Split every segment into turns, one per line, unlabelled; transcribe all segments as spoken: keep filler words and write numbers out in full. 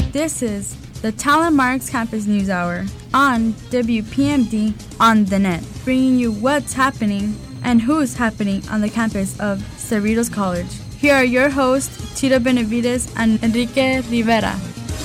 This is the Talon Marks Campus News Hour on W P M D on the net, bringing you what's happening and who's happening on the campus of Cerritos College. Here are your hosts, Tito Benavides and Enrique Rivera.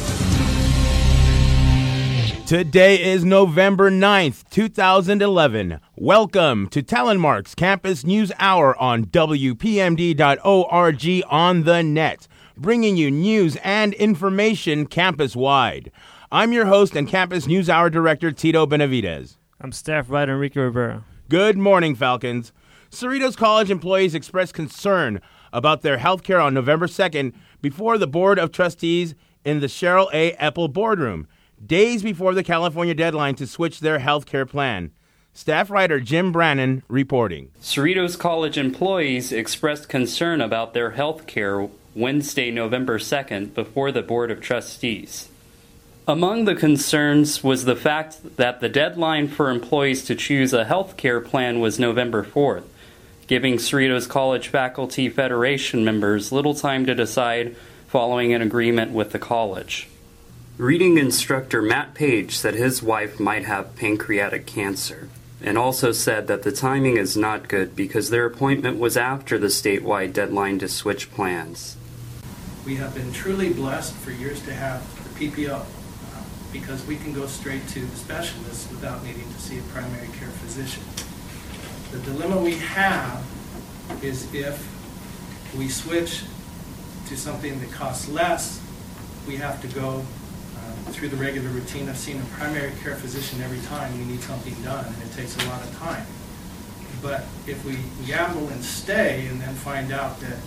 Today is November ninth, two thousand eleven. Welcome to Talon Marks Campus News Hour on W P M D dot org on the net, bringing you news and information campus-wide. I'm your host and Campus News Hour Director, Tito Benavides.
I'm staff writer Enrique Rivera.
Good morning, Falcons. Cerritos College employees expressed concern about their health care on November second before the Board of Trustees in the Cheryl A. Epple boardroom, days before the California deadline to switch their health care plan. Staff writer Jim Brannon reporting.
Cerritos College employees expressed concern about their health care Wednesday, November second, before the Board of Trustees. Among the concerns was the fact that the deadline for employees to choose a health care plan was November fourth, giving Cerritos College Faculty Federation members little time to decide following an agreement with the college. Reading instructor Matt Page said his wife might have pancreatic cancer, and also said that the timing is not good because their appointment was after the statewide deadline to switch plans.
We have been truly blessed for years to have the P P O uh, because we can go straight to the specialist without needing to see a primary care physician. The dilemma we have is if we switch to something that costs less, we have to go uh, through the regular routine of seeing a primary care physician every time we need something done, and it takes a lot of time. But if we gamble and stay and then find out that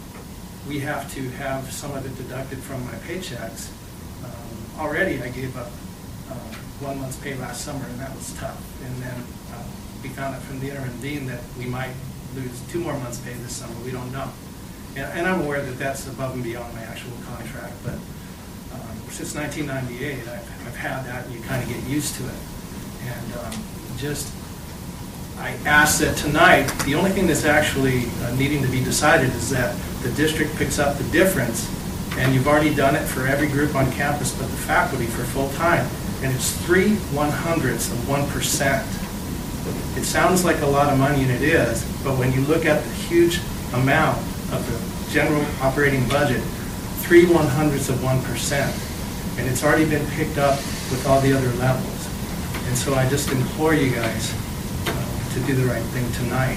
we have to have some of it deducted from my paychecks, um, already I gave up uh, one month's pay last summer, and that was tough. And then uh, we found out from the interim dean that we might lose two more months' pay this summer. We don't know. And, and I'm aware that that's above and beyond my actual contract, but um, since nineteen ninety-eight, I've, I've had that, and you kind of get used to it. And um, just, I ask that tonight, the only thing that's actually uh, needing to be decided is that the district picks up the difference, and you've already done it for every group on campus but the faculty for full-time, and it's three one-hundredths of one percent. It sounds like a lot of money, and it is, but when you look at the huge amount of the general operating budget, three one-hundredths of one percent, and it's already been picked up with all the other levels. And so I just implore you guys uh, to do the right thing tonight.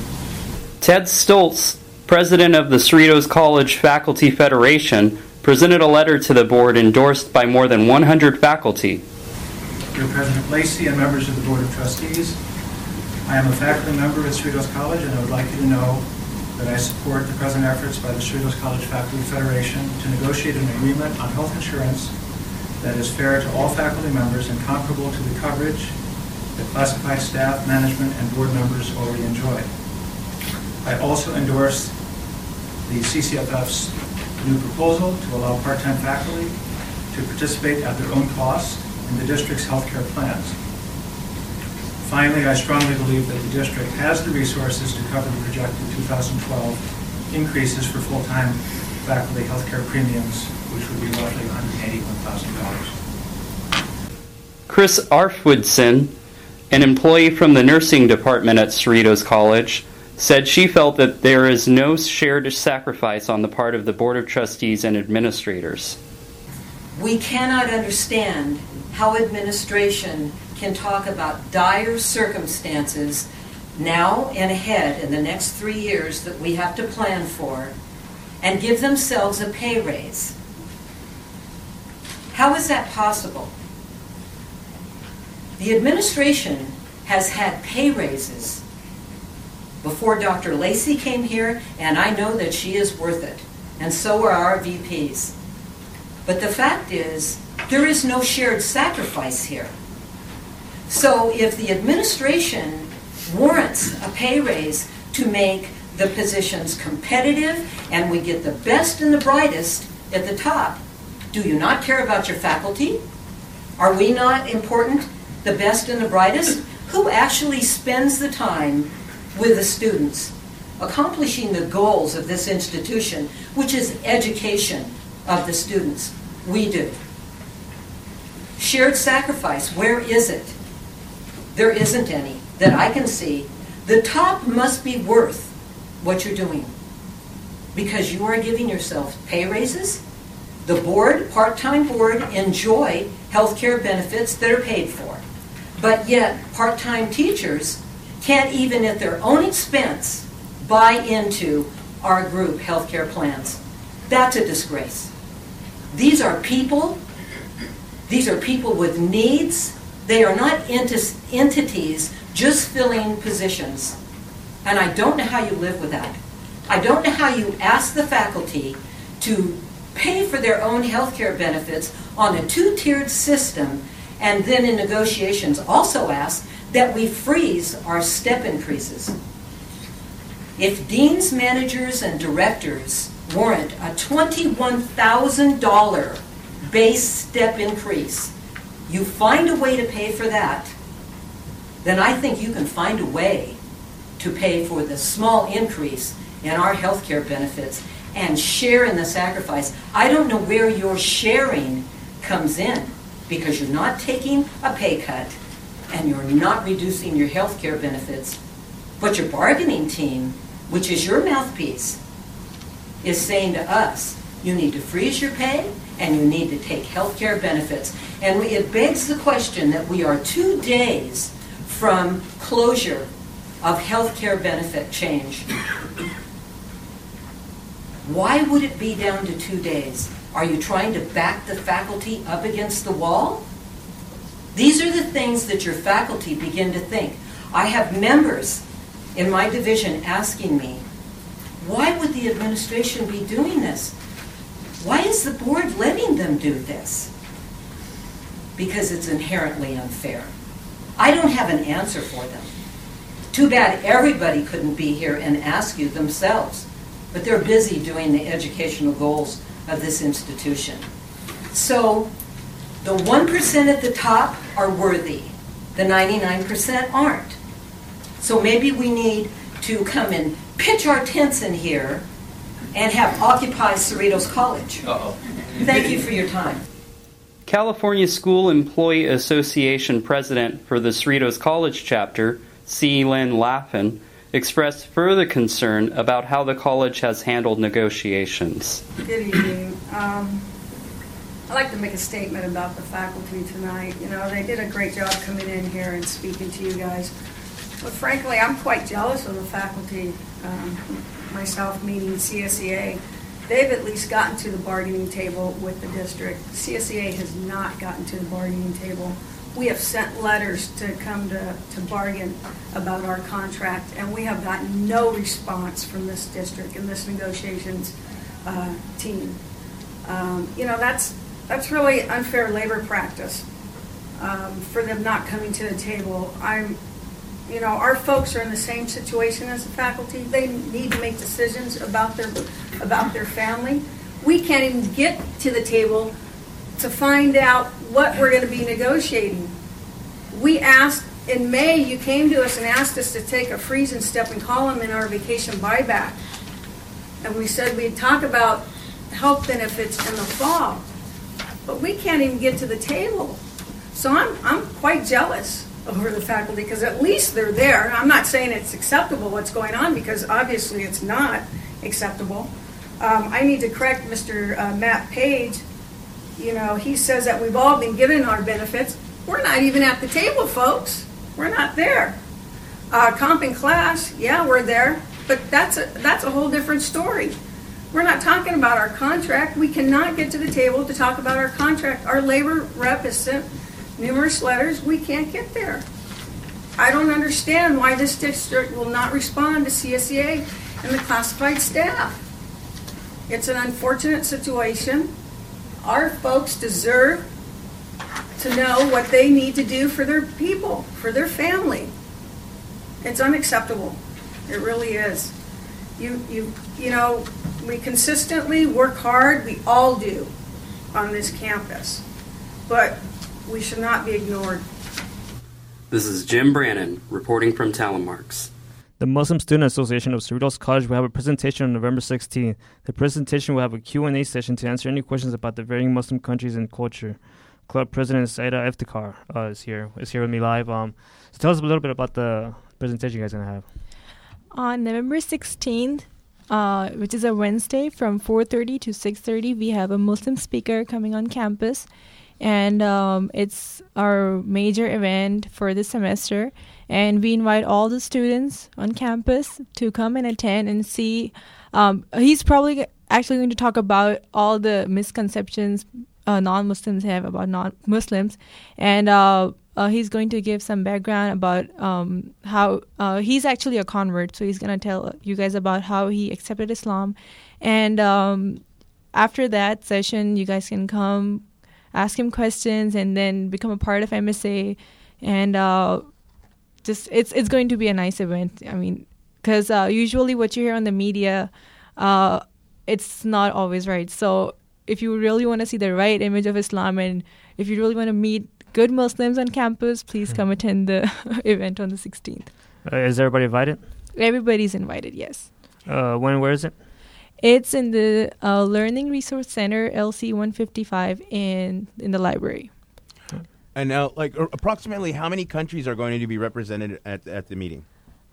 Ted Stoltz, president of the Cerritos College Faculty Federation, presented a letter to the board endorsed by more than one hundred faculty.
Dear President Lacey and members of the Board of Trustees, I am a faculty member at Cerritos College, and I would like you to know that I support the present efforts by the Cerritos College Faculty Federation to negotiate an agreement on health insurance that is fair to all faculty members and comparable to the coverage that classified staff, management, and board members already enjoy. I also endorse the C C F F's new proposal to allow part-time faculty to participate at their own cost in the district's healthcare plans. Finally, I strongly believe that the district has the resources to cover the projected two thousand twelve increases for full-time faculty healthcare premiums, which would be roughly one hundred eighty-one thousand dollars.
Chris Arfwoodson, an employee from the nursing department at Cerritos College, said she felt that there is no shared sacrifice on the part of the Board of Trustees and administrators.
We cannot understand how administration can talk about dire circumstances now and ahead in the next three years that we have to plan for and give themselves a pay raise. How is that possible? The administration has had pay raises before Doctor Lacey came here, and I know that she is worth it, and so are our V Ps. But the fact is, there is no shared sacrifice here. So if the administration warrants a pay raise to make the positions competitive and we get the best and the brightest at the top, do you not care about your faculty? Are we not important, the best and the brightest? Who actually spends the time with the students, accomplishing the goals of this institution, which is education of the students? We do. Shared sacrifice, where is it? There isn't any that I can see. The top must be worth what you're doing because you are giving yourself pay raises. The board, part-time board, enjoy health care benefits that are paid for. But yet, part-time teachers can't even at their own expense buy into our group health care plans. That's a disgrace. These are people, these are people with needs. They are not ent- entities just filling positions. And I don't know how you live with that. I don't know how you ask the faculty to pay for their own health care benefits on a two-tiered system and then in negotiations also ask that we freeze our step increases. If deans, managers, and directors warrant a twenty-one thousand dollars base step increase, you find a way to pay for that, then I think you can find a way to pay for the small increase in our health care benefits and share in the sacrifice. I don't know where your sharing comes in because you're not taking a pay cut and you're not reducing your health care benefits, but your bargaining team, which is your mouthpiece, is saying to us, you need to freeze your pay and you need to take health care benefits. And it begs the question that we are two days from closure of health care benefit change. Why would it be down to two days? Are you trying to back the faculty up against the wall? These are the things that your faculty begin to think. I have members in my division asking me, why would the administration be doing this? Why is the board letting them do this? Because it's inherently unfair. I don't have an answer for them. Too bad everybody couldn't be here and ask you themselves. But they're busy doing the educational goals of this institution. So the one percent at the top are worthy. The ninety-nine percent aren't. So maybe we need to come and pitch our tents in here and have Occupy Cerritos College. Uh-oh. Thank you for your time.
California School Employee Association President for the Cerritos College chapter, C. Lynn Laffin, expressed further concern about how the college has handled negotiations.
Good evening. Um, I'd like to make a statement about the faculty tonight. You know, they did a great job coming in here and speaking to you guys. But frankly, I'm quite jealous of the faculty, um, myself meeting C S E A. They've at least gotten to the bargaining table with the district. C S E A has not gotten to the bargaining table. We have sent letters to come to, to bargain about our contract, and we have gotten no response from this district and this negotiations uh, team. Um, you know, that's that's really unfair labor practice um, for them not coming to the table. I'm, you know, our folks are in the same situation as the faculty. They need to make decisions about their about their family. We can't even get to the table to find out what we're going to be negotiating. We asked, in May, you came to us and asked us to take a freeze and step and column in our vacation buyback. And we said we'd talk about health benefits in the fall. But we can't even get to the table. So I'm, I'm quite jealous over the faculty because at least they're there. I'm not saying it's acceptable what's going on because obviously it's not acceptable. Um, I need to correct Mister Uh, Matt Page. You know, he says that we've all been given our benefits. We're not even at the table, folks. We're not there. Uh, comp and class, yeah, we're there, but that's a, that's a whole different story. We're not talking about our contract. We cannot get to the table to talk about our contract. Our labor rep has sent numerous letters. We can't get there. I don't understand why this district will not respond to C S E A and the classified staff. It's an unfortunate situation. Our folks deserve to know what they need to do for their people, for their family. It's unacceptable. It really is. You, you, you know, we consistently work hard. We all do on this campus, but we should not be ignored.
This is Jim Brannon reporting from Talonmarks.
The Muslim Student Association of Cerritos College will have a presentation on November sixteenth. The presentation will have a Q and A session to answer any questions about the varying Muslim countries and culture. Club President Saida Iftikhar uh, is here. Is here with me live. Um, so tell us a little bit about the presentation you guys are gonna have.
On November sixteenth, uh, which is a Wednesday, from four thirty to six thirty, we have a Muslim speaker coming on campus, and um, it's our major event for this semester. And we invite all the students on campus to come and attend and see. Um, he's probably actually going to talk about all the misconceptions uh, non-Muslims have about non-Muslims, and uh, uh, he's going to give some background about um, how uh, he's actually a convert. So he's going to tell you guys about how he accepted Islam, and um, after that session, you guys can come, ask him questions, and then become a part of M S A, and uh, just it's it's going to be a nice event. I mean, because uh, usually what you hear on the media, uh, it's not always right. So if you really want to see the right image of Islam, and if you really want to meet good Muslims on campus, please come attend the event on the sixteenth.
Uh, is everybody invited?
Everybody's invited, yes.
Uh, when, where is it?
It's in the uh, Learning Resource Center, L C one fifty-five, in in the library.
And now, like, uh, approximately how many countries are going to be represented at at the meeting?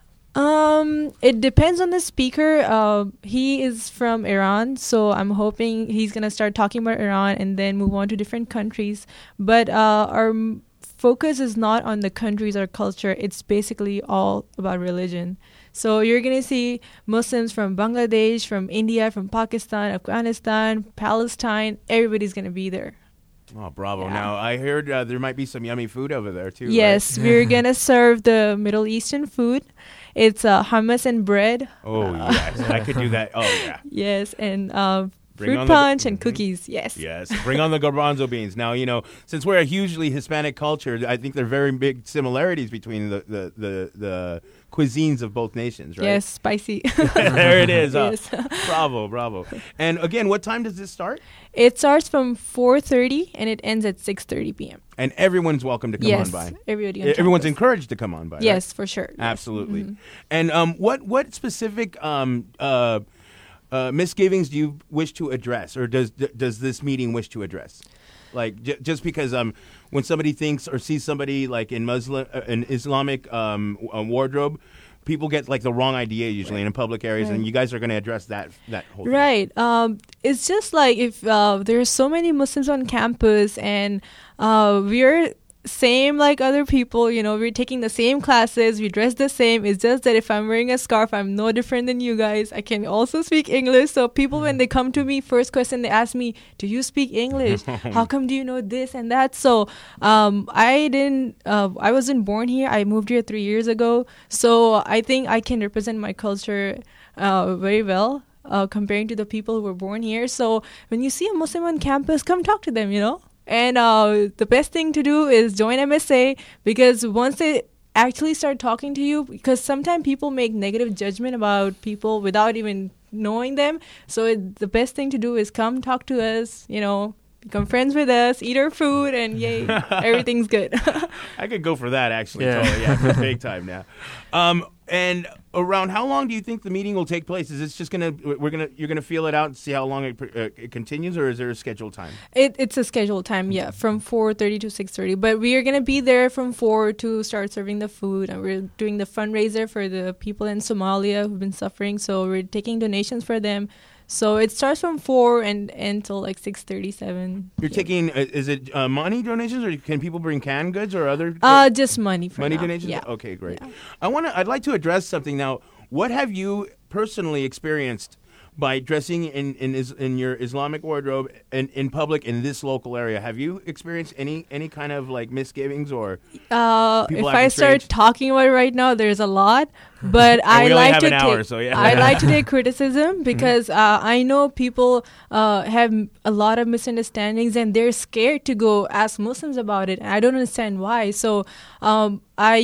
Um, it depends on the speaker. Uh, he is from Iran, so I'm hoping he's gonna start talking about Iran and then move on to different countries. But uh, our m- focus is not on the countries or culture. It's basically all about religion. So you're gonna see Muslims from Bangladesh, from India, from Pakistan, Afghanistan, Palestine. Everybody's gonna be there.
Oh, bravo.
Yeah.
Now, I heard uh, there might be some yummy food over there, too.
Yes,
right?
we're going to serve the Middle Eastern food. It's uh, hummus and bread.
Oh,
uh,
yes. I could do that. Oh, yeah.
Yes, and uh,
Bring
fruit punch the, and
mm-hmm.
cookies. Yes.
Yes. Bring on the garbanzo beans. Now, you know, since we're a hugely Hispanic culture, I think there are very big similarities between the, the, the, the cuisines of both nations, right?
Yes, spicy.
There it is. Uh,
Yes.
Bravo, bravo. And again, what time does this start?
It starts from four thirty and it ends at six thirty p.m.
And everyone's welcome to come
yes,
on by.
Everybody on
Everyone's
campus.
encouraged to come on by.
Yes,
right?
for sure.
Absolutely.
Mm-hmm.
And um, what what specific um, uh, uh, misgivings do you wish to address, or does d- does this meeting wish to address? Like j- just because um, when somebody thinks or sees somebody like in Muslim, uh, an Islamic um, uh, wardrobe, people get like the wrong idea usually right. in public areas,
right.
and you guys are going to address that that whole thing.
Right. Um, it's just like if uh, there are so many Muslims on campus, and uh, we're same like other people, you know, we're taking the same classes, we dress the same. It's just that if I'm wearing a scarf, I'm no different than you guys. I can also speak English. So people, when they come to me, first question they ask me, do you speak English? How come do you know this and that? So um, I didn't, uh, I wasn't born here. I moved here three years ago. So I think I can represent my culture uh, very well. Uh, comparing to the people who were born here. So when you see a Muslim on campus, come talk to them, you know. And uh, the best thing to do is join M S A, because once they actually start talking to you, because sometimes people make negative judgment about people without even knowing them. So it, the best thing to do is come talk to us, you know, become friends with us, eat our food, and yay, everything's good.
I could go for that, actually.
Yeah.
Totally, yeah, big time now. Um, and around how long do you think the meeting will take place? Is this just gonna we're gonna you're gonna feel it out and see how long it, uh, it continues, or is there a scheduled time?
It, it's a scheduled time, yeah, from four thirty to six thirty. But we are gonna be there from four to start serving the food, and we're doing the fundraiser for the people in Somalia who've been suffering. So we're taking donations for them. So it starts from four and until like six thirty-seven.
You're
yeah.
taking, uh, is it uh, money donations, or can people bring canned goods or other?
Uh, just money for
money
now.
donations.
Yeah.
Okay, great.
Yeah.
I want to. I'd like to address something now. What have you personally experienced by dressing in in, is, in your Islamic wardrobe in, in public in this local area? Have you experienced any any kind of like misgivings or?
Uh, if
people
I
acting
start
strange?
talking about it right now, there's a lot. But I
we only
like
have
to
an hour,
take.
so yeah.
I like to take criticism because uh, I know people uh, have a lot of misunderstandings and they're scared to go ask Muslims about it. And I don't understand why. So um, I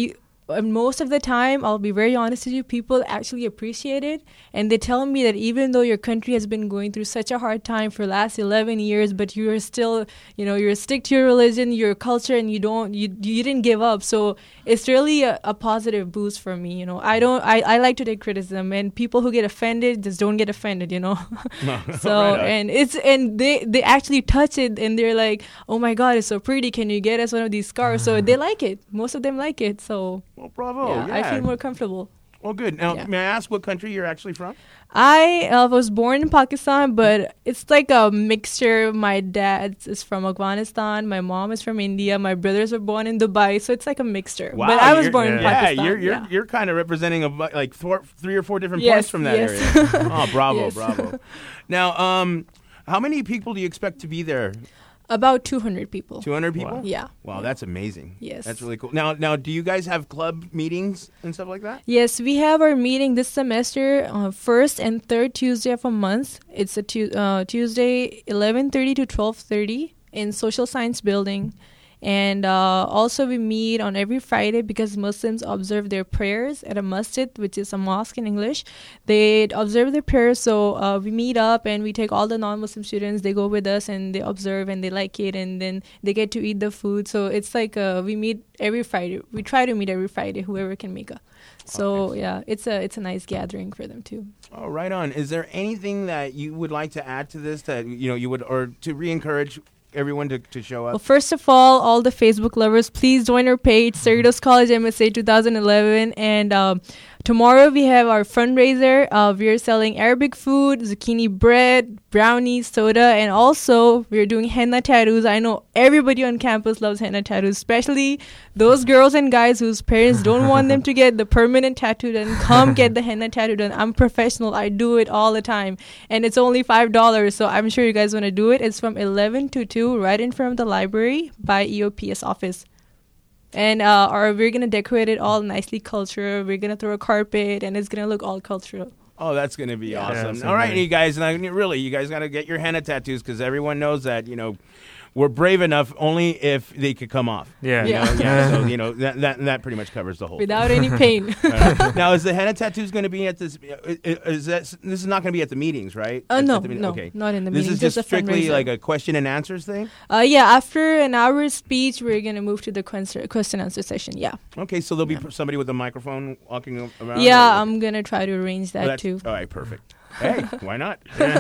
and most of the time, I'll be very honest with you, people actually appreciate it. And they tell me that even though your country has been going through such a hard time for the last eleven years, but you're still, you know, you're stick to your religion, your culture, and you don't, you you didn't give up. So it's really a, a positive boost for me. You know, I don't, I, I like to take criticism, and people who get offended just don't get offended, you know. So, right, and it's, and they, they actually touch it, and they're like, oh my God, it's so pretty. Can you get us one of these scarves? So they like it. Most of them like it. So.
Well, bravo.
Yeah,
Yeah.
I feel more comfortable.
Well, good. Now,
Yeah.
may I ask what country you're actually from?
I uh, was born in Pakistan, but it's like a mixture. My dad is from Afghanistan. My mom is from India. My brothers were born in Dubai. So it's like a mixture.
Wow,
but I was
you're-
born in
yeah,
Pakistan.
you're you're
yeah.
you're kind of representing a, bu- like four, three or four different
Yes,
points from that
yes.
area. Oh, bravo,
Yes.
bravo. Now, um, how many people do you expect to be there?
About two hundred people.
two hundred people?
Yeah.
Wow, that's amazing.
Yes.
That's really cool. Now, now, do you guys have club meetings and stuff like that?
Yes, we have our meeting this semester, uh, first and third Tuesday of a month. It's a tu- uh, Tuesday, eleven thirty to twelve thirty in Social Science Building. And uh, also we meet on every Friday because Muslims observe their prayers at a masjid, which is a mosque in English. They observe their prayers, so uh, we meet up and we take all the non-Muslim students. They go with us and they observe and they like it, and then they get to eat the food. So it's like uh, we meet every Friday. We try to meet every Friday, whoever can make it. So
Okay.
yeah, it's a it's a nice gathering for them too.
Oh, right on. Is there anything that you would like to add to this that you know you would, or to re-encourage everyone to, to show up?
Well, first of all, all the Facebook lovers, please join our page, Cerritos College M S A twenty eleven. And um, tomorrow we have our fundraiser. Uh, we are selling Arabic food, zucchini bread, brownies, soda, and also we're doing henna tattoos. I know everybody on campus loves henna tattoos, especially those girls and guys whose parents don't want them to get the permanent tattoo done. Come get the henna tattoo done. I'm professional. I do it all the time. And it's only five dollars, so I'm sure you guys want to do it. It's from eleven to two, right in front of the library by E O P S office. And uh, our, we're going to decorate it all nicely cultural. We're going to throw a carpet, and it's going to look all cultural.
Oh, that's going to be
Yeah.
awesome.
Yeah, that's
All right,
amazing.
you guys, now, really, you guys got to get your henna tattoos because everyone knows that, you know, we're brave enough only if they could come off.
Yeah.
You
Yeah.
know? yeah. So, you know, that, that that pretty much covers the whole
Without
thing.
any pain.
Uh, now, is the henna tattoos going to be at this? Is that this is not going to be at the meetings, right?
Uh,
It's
no,
at the meet-
no,
okay.
not in the
This
meeting.
is just,
a
strictly
fundraiser.
like a question and answers thing.
Uh, yeah, after an hour's speech, we're going to move to the question question answer session. Yeah.
Okay, so there'll be somebody with a microphone walking around.
Yeah,
or-
I'm going to try to arrange
Well,
that
that's-
too.
All right, perfect. Hey, why not?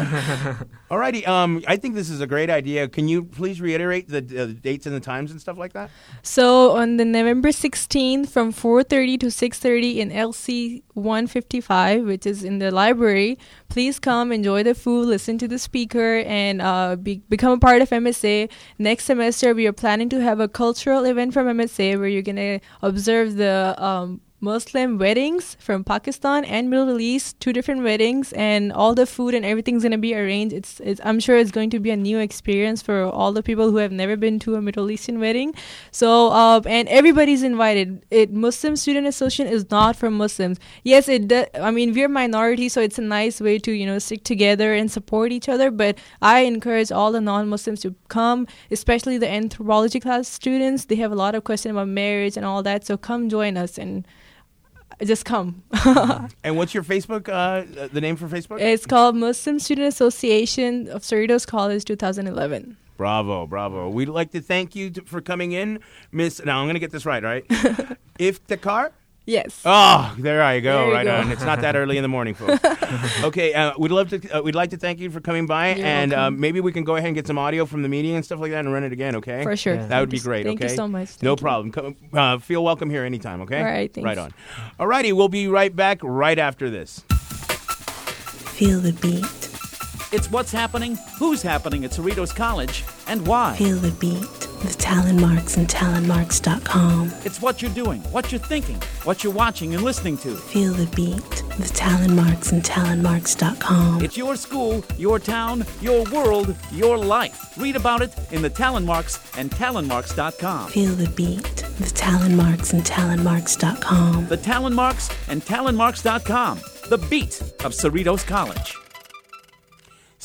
All righty. Um, I think this is a great idea. Can you please reiterate the, uh, the dates and the times and stuff like that?
So on the November sixteenth from four thirty to six thirty in L C one fifty-five, which is in the library, please come, enjoy the food, listen to the speaker, and uh, be, become a part of M S A. Next semester, we are planning to have a cultural event from M S A where you're going to observe the um, Muslim weddings from Pakistan and Middle East, two different weddings, and all the food and everything's going to be arranged. It's, it's I'm sure it's going to be a new experience for all the people who have never been to a Middle Eastern wedding. So, uh, and everybody's invited. It Muslim Student Association is not for Muslims. Yes, it. Do, I mean, we're minority, so it's a nice way to you know stick together and support each other. But I encourage all the non-Muslims to come, especially the anthropology class students. They have a lot of questions about marriage and all that. So come join us and. Just come.
And what's your Facebook, uh, the name for Facebook?
It's called Muslim Student Association of Cerritos College twenty eleven.
Bravo, bravo. We'd like to thank you t- for coming in, Miss. Now, I'm going to get this right, right? Iftikhar?
Yes.
Oh, there I go.
There you
right
go.
on. It's not that early in the morning, folks. Okay, uh, we'd love to. Uh, we'd like to thank you for coming by,
You're
and uh,
welcome.
maybe we can go ahead and get some audio from the meeting and stuff like that, and run it again. Okay?
For sure.
Yeah.
That would be
Thank you-
great.
Thank
okay.
you so much.
No
Thank you.
problem. Come, uh, feel welcome here anytime. Okay.
All right, thanks.
Right on. All righty. We'll be right back right after this.
Feel the beat.
It's what's happening, who's happening at Cerritos College, and why.
Feel the beat. The Talon Marks and talon marks dot com.
It's what you're doing, what you're thinking, what you're watching and listening to.
Feel the beat. The Talon Marks and talon marks dot com.
It's your school, your town, your world, your life. Read about it in the Talon Marks and talon marks dot com.
Feel the beat. The Talon Marks and talon marks dot com.
The Talon Marks and talon marks dot com. The beat of Cerritos College.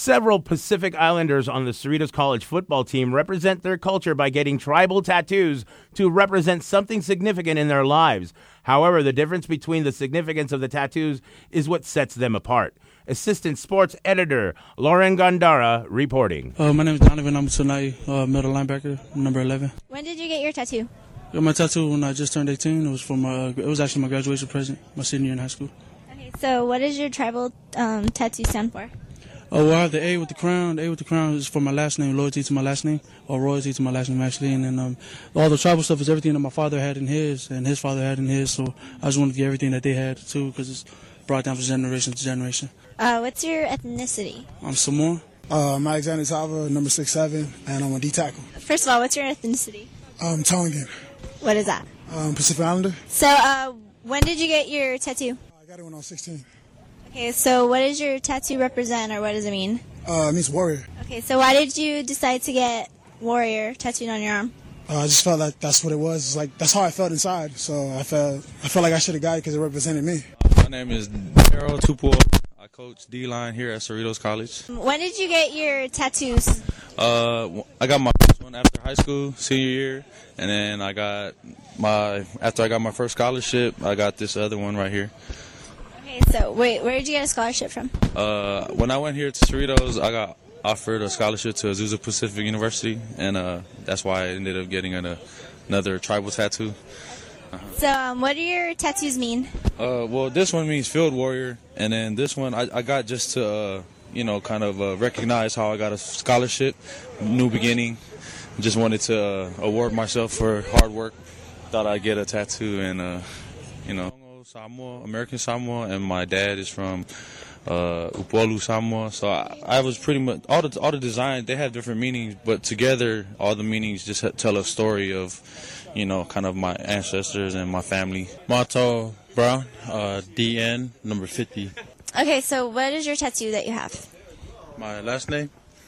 Several Pacific Islanders on the Cerritos College football team represent their culture by getting tribal tattoos to represent something significant in their lives. However, the difference between the significance of the tattoos is what sets them apart. Assistant Sports Editor Lauren Gandara reporting.
Uh, my name is Donovan. I'm tonight uh, middle linebacker, number eleven.
When did you get your tattoo?
I got my tattoo when I just turned eighteen. It was for my. It was actually my graduation present, my senior year in high school.
Okay, so what does your tribal um, tattoo stand for?
Oh, well, I have the A with the crown. The A with the crown is for my last name, loyalty to my last name, or royalty to my last name, actually. And then um, all the tribal stuff is everything that my father had in his, and his father had in his. So I just wanted to get everything that they had, too, because it's brought down from generation to generation.
Uh, what's your ethnicity?
I'm Samoan.
Uh, I'm Alexander Tava, number six seven, and I'm a D-tackle.
First of all, what's your ethnicity?
Um, Tongan.
What is that?
Um, Pacific Islander.
So, uh, when did you get your tattoo?
I got it when I was sixteen.
Okay, so what does your tattoo represent, or what does it mean?
Uh, it means warrior.
Okay, so why did you decide to get warrior tattooed on your arm?
Uh, I just felt like that's what it was. It's like that's how I felt inside. So I felt I felt like I should have got it because it represented me.
My name is Daryl Tupor. I coach D-line here at Cerritos College.
When did you get your tattoos?
Uh, I got my first one after high school, senior year, and then I got my after I got my first scholarship, I got this other one right here.
Okay, so wait, where did you get a scholarship from?
Uh, when I went here to Cerritos, I got offered a scholarship to Azusa Pacific University, and uh, that's why I ended up getting an, uh, another tribal tattoo. Uh-huh.
So, um, what do your tattoos mean?
Uh, well, this one means field warrior, and then this one I, I got just to, uh, you know, kind of uh, recognize how I got a scholarship, new beginning. Just wanted to uh, award myself for hard work. Thought I'd get a tattoo, and, uh, you know, Samoa, American Samoa, and my dad is from uh, Upolu, Samoa. So I, I was pretty much, all the, all the designs, they have different meanings, but together, all the meanings just tell a story of, you know, kind of my ancestors and my family. Mato Brown, uh, D N, number fifty.
Okay, so what is your tattoo that you have?
My last name,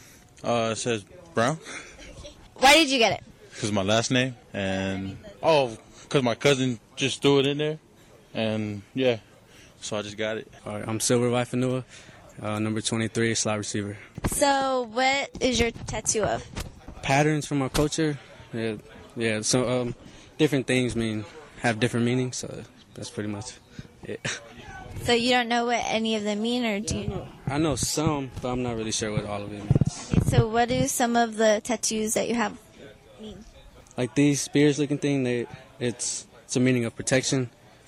uh, it says Brown.
Why did you get it?
Because my last name, and, oh, because my cousin just threw it in there, and, yeah, so I just got it.
All right, I'm Silver Waifanua, uh, number twenty-three, slot receiver.
So what is your tattoo of?
Patterns from our culture, yeah, yeah. So um, different things mean have different meanings. So that's pretty much it.
So you don't know what any of them mean, or do you?
I know some, but I'm not really sure what all of it means.
Okay, so what do some of the tattoos that you have mean?
Like these spears-looking thing, they it's it's a meaning of protection.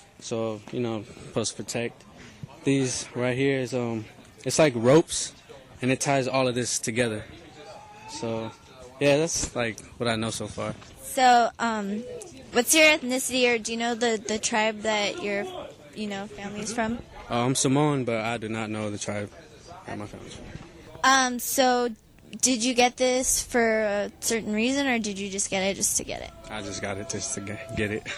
So you know, supposed to protect. These right here is um, it's like ropes, and it ties all of this together. So yeah, that's like what I know so far.
So um, what's your ethnicity, or do you know the the tribe that your you know family is from?
Uh, I'm Samoan, but I do not know the tribe that my family's from.
Um, so did you get this for a certain reason, or did you just get it just to get it?
I just got it just to get, get it.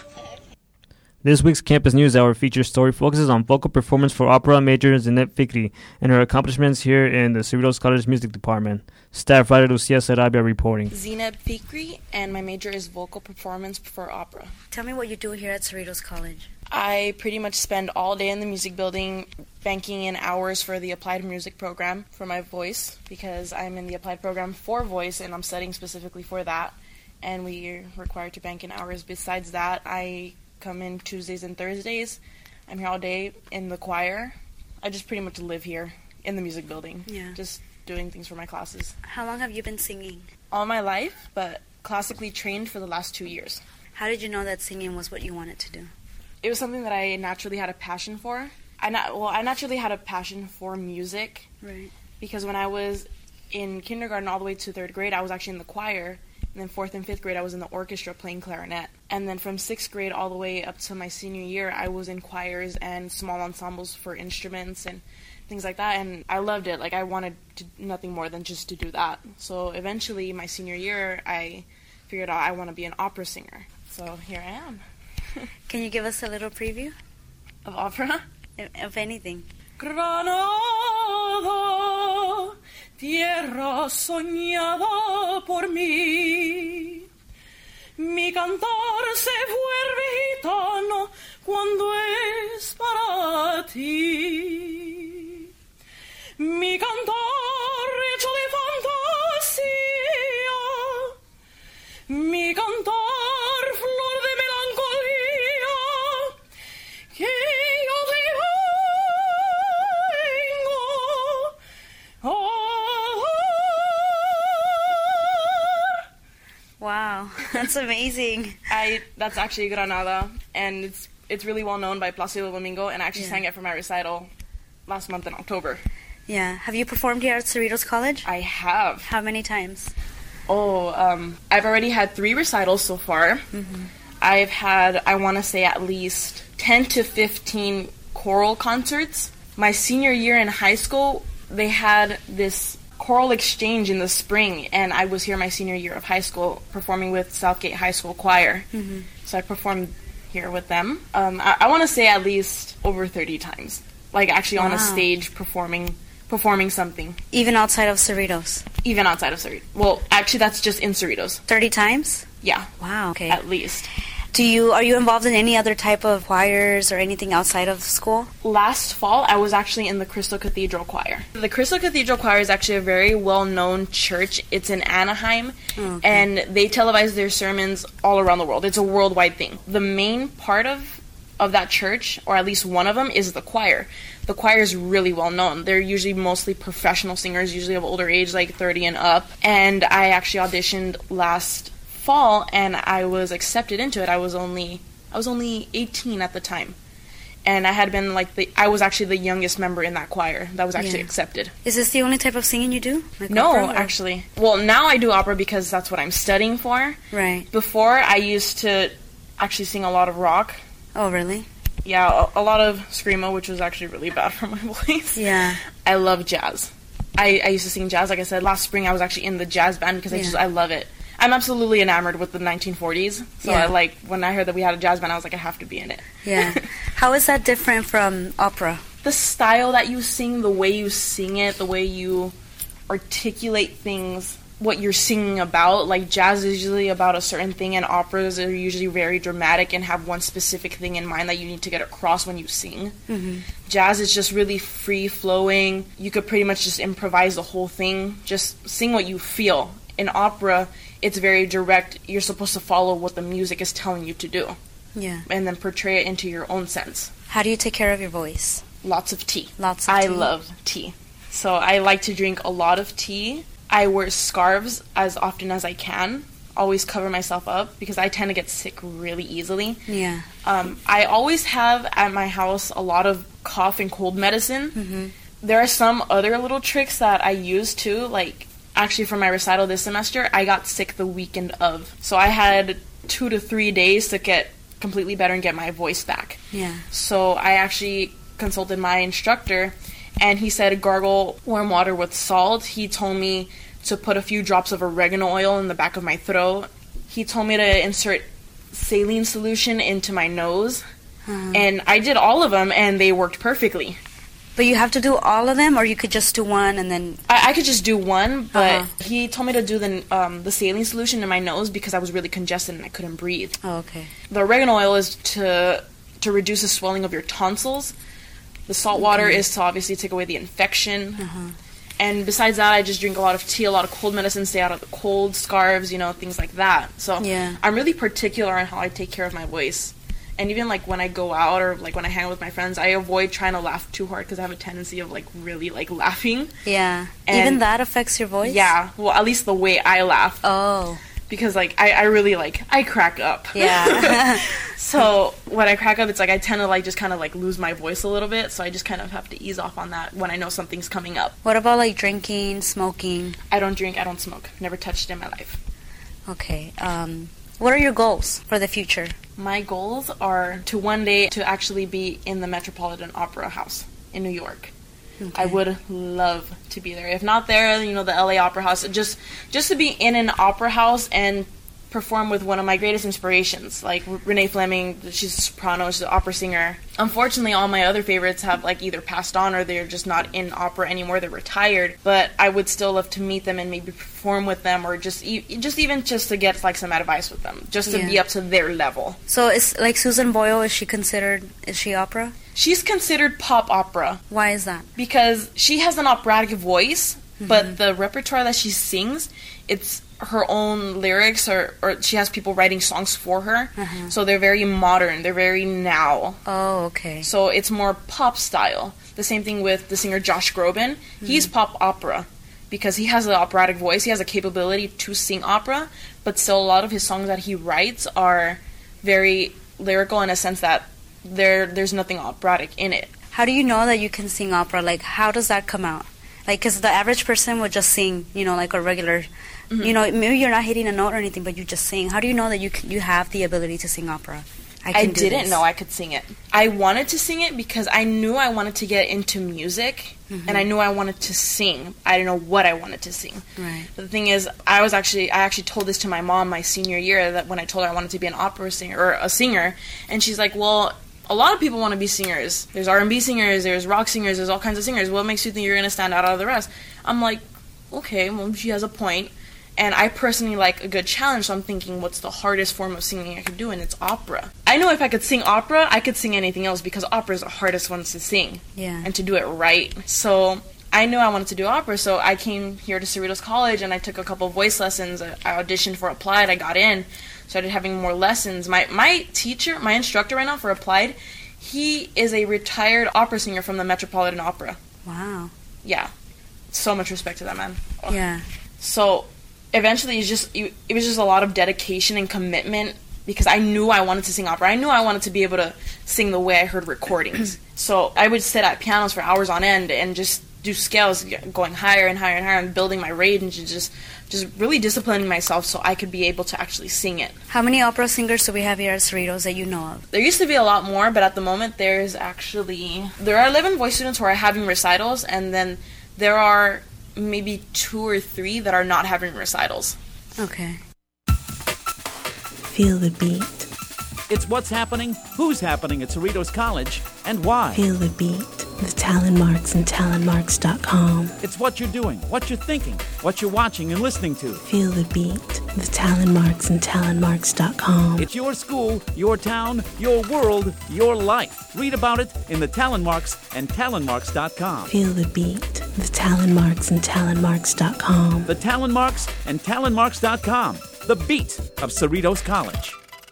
This week's Campus News Hour feature story focuses on vocal performance for opera major Zineb Fikri and her accomplishments here in the Cerritos College Music Department. Staff writer Lucia Sarabia reporting.
Zineb Fikri, and my major is vocal performance for opera.
Tell me what you do here at Cerritos College.
I pretty much spend all day in the music building banking in hours for the applied music program for my voice, because I'm in the applied program for voice and I'm studying specifically for that, and we're required to bank in hours. Besides that, I come in Tuesdays and Thursdays. I'm here all day in the choir. I just pretty much live here in the music building,
yeah.
just doing things for my classes.
How long have you been singing?
All my life, but classically trained for the last two years.
How did you know that singing was what you wanted to do?
It was something that I naturally had a passion for. I not, well, I naturally had a passion for music.
Right.
Because when I was in kindergarten all the way to third grade, I was actually in the choir. And then fourth and fifth grade, I was in the orchestra playing clarinet. And then from sixth grade all the way up to my senior year, I was in choirs and small ensembles for instruments and things like that. And I loved it. Like, I wanted to, nothing more than just to do that. So eventually, my senior year, I figured out I want to be an opera singer. So here I am.
Can you give us a little preview?
Of opera?
Of anything.
Granada, tierra soñada por mí, mi cantar se vuelve gitano cuando es para ti. Mi cantar
Wow, that's amazing.
I That's actually Granada, and it's it's really well known by Placido Domingo, and I actually
Yeah.
sang it for my recital last month in October.
Yeah. Have you performed here at Cerritos College?
I have.
How many times?
Oh, um, I've already had three recitals so far.
Mm-hmm.
I've had, I want to say, at least ten to fifteen choral concerts. My senior year in high school, they had this choral exchange in the spring, and I was here my senior year of high school performing with Southgate High School Choir.
Mm-hmm.
So I performed here with them. Um, I, I want to say at least over thirty times. Like actually on a
Wow.
stage performing performing something.
Even outside of Cerritos?
Even outside of Cerritos. Well, actually that's just in Cerritos.
thirty times?
Yeah.
Wow, okay.
At least.
Do you Are you involved in any other type of choirs or anything outside of school?
Last fall, I was actually in the Crystal Cathedral Choir. The Crystal Cathedral Choir is actually a very well-known church. It's in Anaheim,
Okay.
and they televise their sermons all around the world. It's a worldwide thing. The main part of of that church, or at least one of them, is the choir. The choir is really well known. They're usually mostly professional singers, usually of older age, like thirty and up. And I actually auditioned last fall, and I was accepted into it. I was only I was only eighteen at the time, and I had been like the I was actually the youngest member in that choir that was actually
Yeah.
accepted.
Is this the only type of singing you do? Like
No,
opera, or-
actually. Well, now I do opera because that's what I'm studying for.
Right.
Before, I used to actually sing a lot of rock.
Oh, really?
Yeah, a, a lot of screamo, which was actually really bad for my voice.
Yeah.
I love jazz. I, I used to sing jazz, like I said. Last spring, I was actually in the jazz band because I
Yeah.
just I love it. I'm absolutely enamored with the nineteen forties. So
Yeah.
I like when I heard that we had a jazz band, I was like, I have to be in it.
Yeah. How is that different from opera?
The style that you sing, the way you sing it, the way you articulate things, what you're singing about. Like jazz is usually about a certain thing, and operas are usually very dramatic and have one specific thing in mind that you need to get across when you sing.
Mm-hmm.
Jazz is just really free flowing. You could pretty much just improvise the whole thing. Just sing what you feel. In opera, it's very direct. You're supposed to follow what the music is telling you to do,
Yeah.
and then portray it into your own sense.
How do you take care of your voice?
Lots of tea.
Lots of
I
tea.
love tea. So I like to drink a lot of tea. I wear scarves as often as I can. Always cover myself up because I tend to get sick really easily.
Yeah.
Um, I always have at my house a lot of cough and cold medicine.
Mm-hmm.
There are some other little tricks that I use too. Like, actually for my recital this semester, I got sick the weekend of. So I had two to three days to get completely better and get my voice back.
Yeah.
So I actually consulted my instructor, and he said gargle warm water with salt. He told me to put a few drops of oregano oil in the back of my throat. He told me to insert saline solution into my nose.
Uh-huh.
And I did all of them, and they worked perfectly.
But you have to do all of them, or you could just do one and then...
I, I could just do one, but
Uh-huh.
he told me to do the um, the saline solution in my nose because I was really congested and I couldn't breathe.
Oh, okay.
The oregano oil is to to reduce the swelling of your tonsils. The salt water
Okay.
is to obviously take away the infection.
Uh-huh.
And besides that, I just drink a lot of tea, a lot of cold medicine, stay out of the cold, scarves, you know, things like that. So
Yeah.
I'm really particular on how I take care of my voice. And even like when I go out or like when I hang out with my friends, I avoid trying to laugh too hard because I have a tendency of like really like laughing.
Yeah.
And-
Even that affects your voice?
Yeah, well, at least the way I laugh.
Oh.
Because, like, I, I really, like, I crack up.
Yeah.
So, when I crack up, it's like I tend to, like, just kind of, like, lose my voice a little bit. So I just kind of have to ease off on that when I know something's coming up.
What about, like, drinking, smoking?
I don't drink, I don't smoke. Never touched it in my life.
Okay. Um, what are your goals for the future?
My goals are to one day to actually be in the Metropolitan Opera House in New York.
Okay.
I would love to be there. If not there, you know, the L A Opera House. Just just to be in an opera house and perform with one of my greatest inspirations, like Renee Fleming. She's a soprano, she's an opera singer. Unfortunately, all my other favorites have like either passed on or they're just not in opera anymore. They're retired. But I would still love to meet them and maybe perform with them, or just e- just even just to get like some advice with them, just to
Yeah.
be up to their level.
So, is like Susan Boyle, is she considered, is she opera?
She's considered pop opera.
Why is that?
Because she has an operatic voice, but the repertoire that she sings, it's her own lyrics, or, or she has people writing songs for her.
Uh-huh.
So they're very modern, they're very now.
Oh, okay.
So it's more pop style. The same thing with the singer Josh Groban. He's pop opera. because he has an operatic voice. He has a capability to sing opera, but still a lot of his songs that he writes are very lyrical in a sense that there there's nothing operatic in it.
How do you know that you can sing opera? Like, how does that come out? Like, because the average person would just sing, you know, like a regular, mm-hmm. you know, maybe you're not hitting a note or anything, but you just sing. How do you know that you can, you have the ability to sing opera? I,
I
can do
didn't
this.
know I could sing it. I wanted to sing it because I knew I wanted to get into music, mm-hmm. and I knew I wanted to sing. I didn't know what I wanted to sing.
Right.
But the thing is, I was actually I actually told this to my mom my senior year, that when I told her I wanted to be an opera singer or a singer, and she's like, "Well, a lot of people want to be singers. There's R and B singers, there's rock singers, there's all kinds of singers. What makes you think you're going to stand out out of the rest?" I'm like, okay, well, she has a point. And I personally like a good challenge, so I'm thinking, what's the hardest form of singing I could do? And it's opera. I know if I could sing opera, I could sing anything else, because opera is the hardest ones to sing.
Yeah.
And to do it right. So I knew I wanted to do opera, so I came here to Cerritos College, and I took a couple of voice lessons. I auditioned for Applied, I got in, started having more lessons. My, my teacher, my instructor right now for Applied, he is a retired opera singer from the Metropolitan Opera.
Wow.
Yeah. So much respect to that man. Oh.
Yeah.
So eventually it's just it was just a lot of dedication and commitment, because I knew I wanted to sing opera. I knew I wanted to be able to sing the way I heard recordings. So I would sit at pianos for hours on end and just do scales, going higher and higher and higher, and building my range, and just just really disciplining myself so I could be able to actually sing it.
How many opera singers do we have here at Cerritos that you know of?
There used to be a lot more, but at the moment there's actually there are eleven voice students who are having recitals, and then there are maybe two or three that are not having recitals.
Okay.
Feel the beat.
It's what's happening, who's happening at Cerritos College, and why.
Feel the beat. The Talon Marks and Talon Marks dot com.
It's what you're doing, what you're thinking, what you're watching and listening to.
Feel the beat. The Talon Marks and Talon Marks dot com.
It's your school, your town, your world, your life. Read about it in the Talon Marks and Talon Marks dot com.
Feel the beat. The Talon Marks and Talon Marks dot com.
The Talon Marks and Talon Marks dot com. The beat of Cerritos College.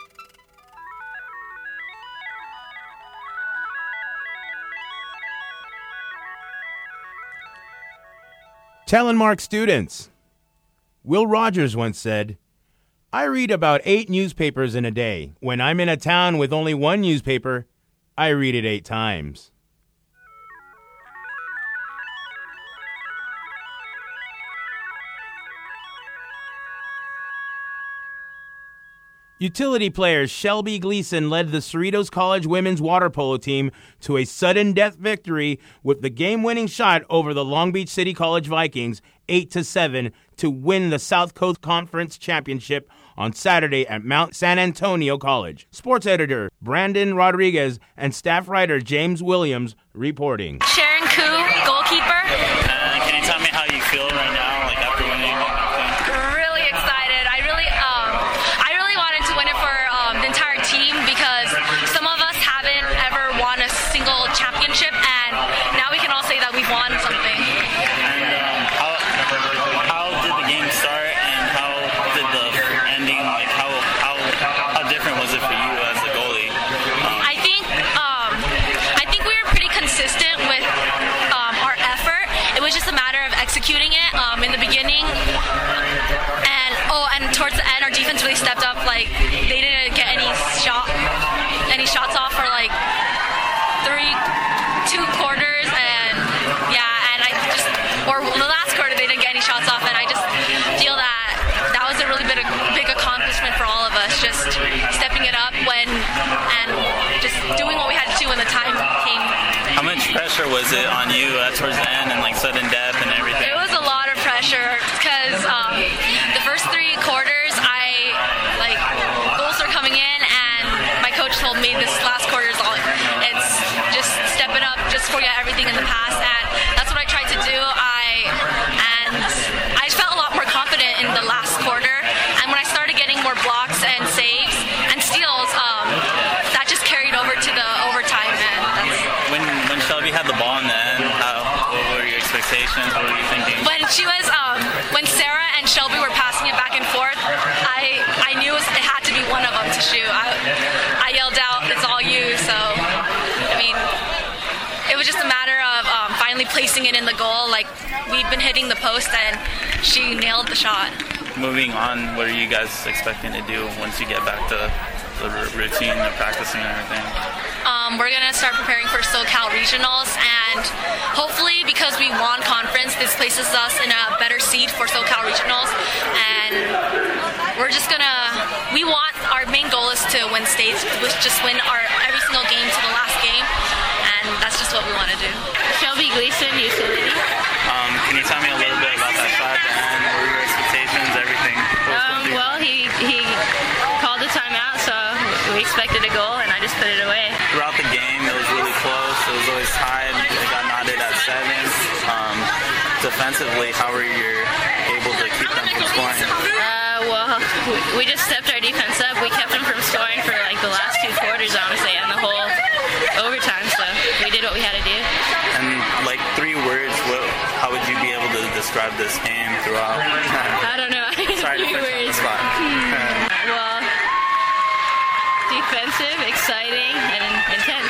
Talon Mark students. Will Rogers once said, "I read about eight newspapers in a day. When I'm in a town with only one newspaper, I read it eight times." Utility player Shelby Gleason led the Cerritos College women's water polo team to a sudden death victory with the game-winning shot over the Long Beach City College Vikings eight to seven to win the South Coast Conference Championship on Saturday at Mount San Antonio College. Sports editor Brandon Rodriguez and staff writer James Williams reporting.
Sharon Koo, goalkeeper.
Uh, can you tell me how you feel right now, like after winning?
Really excited. I really, um, I really wanted to win it for um, the entire team, because some of us haven't ever won a single championship, and now we can all say that we've won something.
And um, how how did the game start, and how did the ending? Like how how how different was it for you as a goalie? Um,
I think um, I think we were pretty consistent with um, our effort. It was just a matter of executing it um, in the beginning, and oh, and towards the end, our defense really stepped up. Like they didn't get any shot, any shots off for like three, two quarters, and yeah, and I just or the last quarter they didn't get any shots off, and I just feel that that was a really big, big accomplishment for all of us. Just stepping it up when and just doing what we had to do when the time came.
how much pressure was it on you uh, towards the end, and like sudden death and everything?
It was a lot of pressure, because um, the first three quarters, I like goals are coming in, and my coach told me this last quarter is all. It's just step it up, just forget everything in the past, and that's what I tried to do. I and I felt a lot more confident in the last quarter, and when I started getting more blocks and saves and steals, um, that just carried over to the overtime. And that's
when when Shelby had the ball in the end, how, what were your expectations? What were you thinking?
placing it in the goal. Like, we've been hitting the post, and she nailed the shot.
Moving on, what are you guys expecting to do once you get back to the r- routine and practicing and everything?
Um, we're going to start preparing for SoCal Regionals, and hopefully, because we won conference, this places us in a better seed for SoCal Regionals, and we're just going to, we want, our main goal is to win states, which just win our every single game to the last game, and that's just what we want to do.
Shelby Gleason, utility.
Um, can you tell me a little bit about that shot and what were your expectations, everything?
Um, well, he, he called the timeout, so we expected a goal, and I just put it away.
Throughout the game, it was really close. It was always tied. It got knotted at seven. Um, defensively, how were you able to keep them from scoring?
Uh, well, we just stepped our defense up. We kept them from scoring for like the last two quarters, honestly, and the whole overtime. So we did what we had to do.
And like three words, what, how would you be able to describe this game throughout?
I don't know.
Sorry
three
to put you on the
words.
spot.
Well, defensive, exciting, and intense.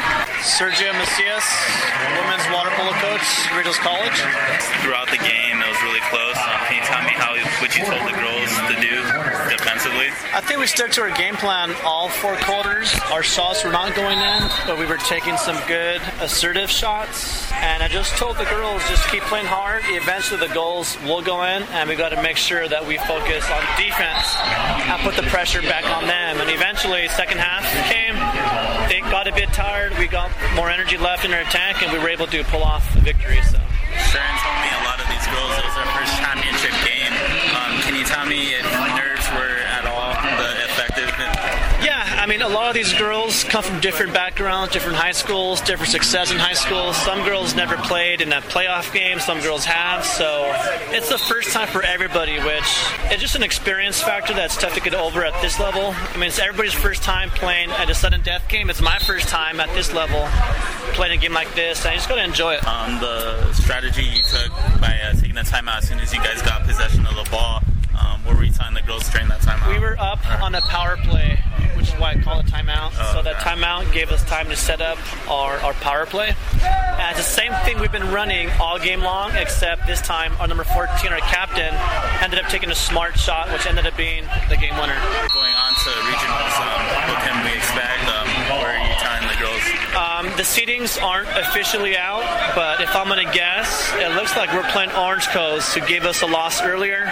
Sergio Macias, women's water polo coach, Cerritos College.
Throughout the game, it was really close. Um, can you tell me how what you told the girls to do defensively?
I think we stuck to our game plan all four quarters. Our shots were not going in, but we were taking some good assertive shots. And I just told the girls, just keep playing hard. Eventually the goals will go in, and we got to make sure that we focus on defense and put the pressure back on them. And eventually, second half came. They got a bit tired. We got more energy left in our tank, and we were able to pull off the victory. So.
Sharon told me a lot of these girls, it was their first championship game. Um, can you tell me if nerves were at all the effective?
Yeah, I mean, a lot of these girls come from different backgrounds, different high schools, different success in high schools. Some girls never played in a playoff game, some girls have, so it's the first time for everybody, which is just an experience factor that's tough to get over at this level. I mean, it's everybody's first time playing at a sudden death game. It's my first time at this level playing a game like this, and I just got to enjoy it.
Um, the strategy you took by uh, taking the timeout as soon as you guys got possession of the ball, um, what were you telling the girls during that timeout?
We were up on a power play, which is why I call it timeout.
Oh,
so
okay.
that timeout gave us time to set up our, our power play. And it's the same thing we've been running all game long, except this time our number fourteen, our captain, ended up taking a smart shot, which ended up being the game winner.
Going on to regionals, um, what can we expect? Um, where are you telling the girls?
Um, the seedings aren't officially out, but if I'm going to guess, it looks like we're playing Orange Coast, who gave us a loss earlier.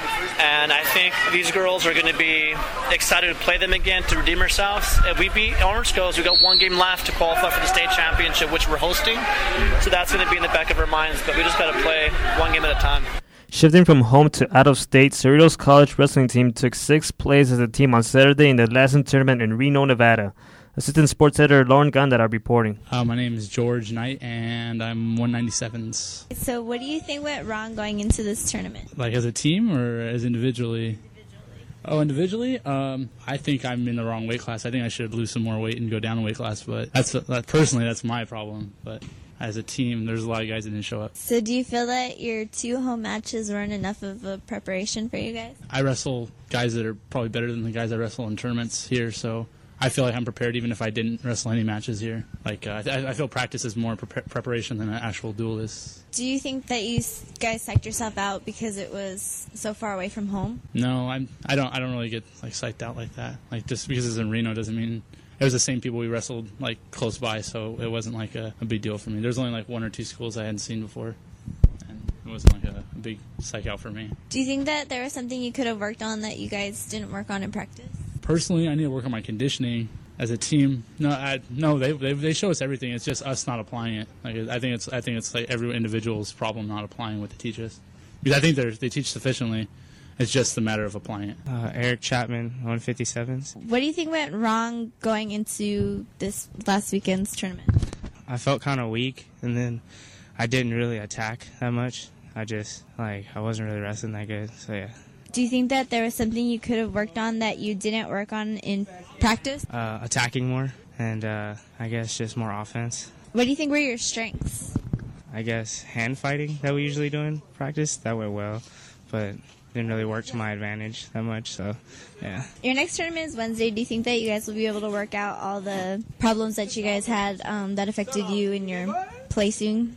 And I think these girls are going to be excited to play them again to redeem ourselves. If we beat Orange Coast, we've got one game left to qualify for the state championship, which we're hosting. So that's going to be in the back of our minds, but we just got to play one game at a time.
Shifting from home to out-of-state, Cerritos College wrestling team took sixth place as a team on Saturday in the Lassen tournament in Reno, Nevada. Assistant Sports Editor Lauren Gandara reporting.
Uh, my name is George Knight, and I'm one ninety-sevens.
So what do you think went wrong going into this tournament?
Like as a team or as individually? Individually. Oh, individually? Um, I think I'm in the wrong weight class. I think I should lose some more weight and go down a weight class, but that's that, personally, that's my problem. But as a team, there's a lot of guys that didn't show up.
So do you feel that your two home matches weren't enough of a preparation for you guys?
I wrestle guys that are probably better than the guys I wrestle in tournaments here, so I feel like I'm prepared even if I didn't wrestle any matches here. Like uh, I, I feel practice is more pre- preparation than an actual duel is.
Do you think that you guys psyched yourself out because it was so far away from home?
No, I'm. I don't. I don't really get like psyched out like that. Like just because it's in Reno doesn't mean it was the same people we wrestled like close by, so it wasn't like a, a big deal for me. There's only like one or two schools I hadn't seen before, and it wasn't like a, a big psych out for me.
Do you think that there was something you could have worked on that you guys didn't work on in practice?
Personally, I need to work on my conditioning. As a team, no, I, no, they, they they show us everything. It's just us not applying it. Like I think it's I think it's like every individual's problem not applying what they teach us. Because I think they they teach sufficiently. It's just a matter of applying it.
Uh, Eric Chapman, one fifty-sevens.
What do you think went wrong going into this last weekend's tournament?
I felt kind of weak, and then I didn't really attack that much. I just like I wasn't really wrestling that good. So yeah.
Do you think that there was something you could have worked on that you didn't work on in practice?
Uh, attacking more, and uh, I guess just more offense.
What do you think were your strengths?
I guess hand fighting that we usually do in practice. That went well, but didn't really work to my advantage that much, so yeah.
Your next tournament is Wednesday. Do you think that you guys will be able to work out all the problems that you guys had um, that affected you in your placing this past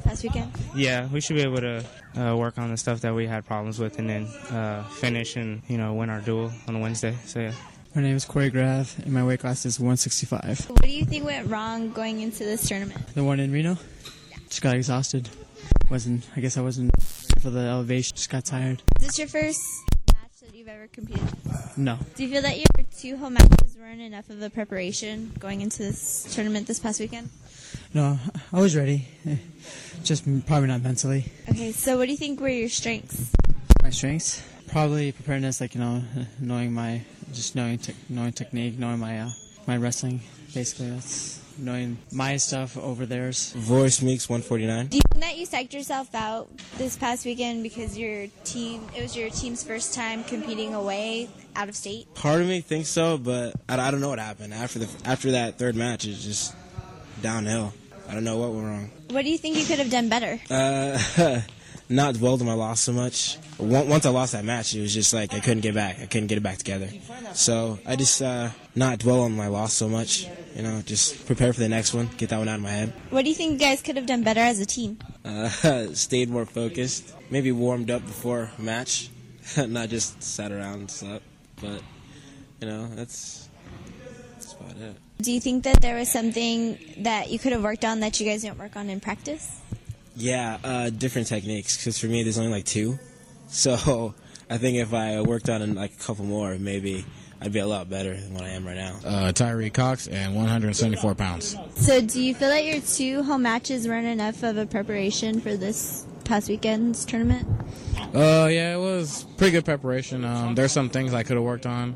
past weekend?
Yeah, we should be able to uh, work on the stuff that we had problems with, and then uh, finish and you know win our duel on Wednesday. So yeah.
My name is Corey Graff, and my weight class is one sixty-five.
What do you think went wrong going into this tournament?
The one in Reno? Just got exhausted. Wasn't, I guess I wasn't ready for the elevation. Just got tired.
Is this your first match that you've ever competed in?
No.
Do you feel that your two home matches weren't enough of a preparation going into this tournament this past weekend?
No, I was ready. Just probably not mentally.
Okay, so what do you think were your strengths?
My strengths? Probably preparedness, like, you know, knowing my, just knowing te- knowing technique, knowing my uh, my wrestling, basically. That's knowing my stuff over theirs.
Voice Meeks one forty-nine.
Do you think that you psyched yourself out this past weekend because your team, it was your team's first time competing away out of state?
Part of me thinks so, but I, I don't know what happened. After the after that third match, it's just downhill. I don't know what went wrong.
What do you think you could have done better?
Uh, not dwelled on my loss so much. Once I lost that match, it was just like I couldn't get back. I couldn't get it back together. So I just uh, not dwell on my loss so much. You know, just prepare for the next one, get that one out of my head.
What do you think you guys could have done better as a team?
Uh, stayed more focused. Maybe warmed up before a match, not just sat around and slept. But, you know, that's, that's about it.
Do you think that there was something that you could have worked on that you guys didn't work on in practice?
Yeah, uh, different techniques, because for me there's only like two. So I think if I worked on like a couple more, maybe I'd be a lot better than what I am right now.
Uh, Tyree Cox, and one hundred seventy-four pounds.
So do you feel that your two home matches weren't enough of a preparation for this past weekend's tournament?
Uh, yeah, it was pretty good preparation. Um, there's some things I could have worked on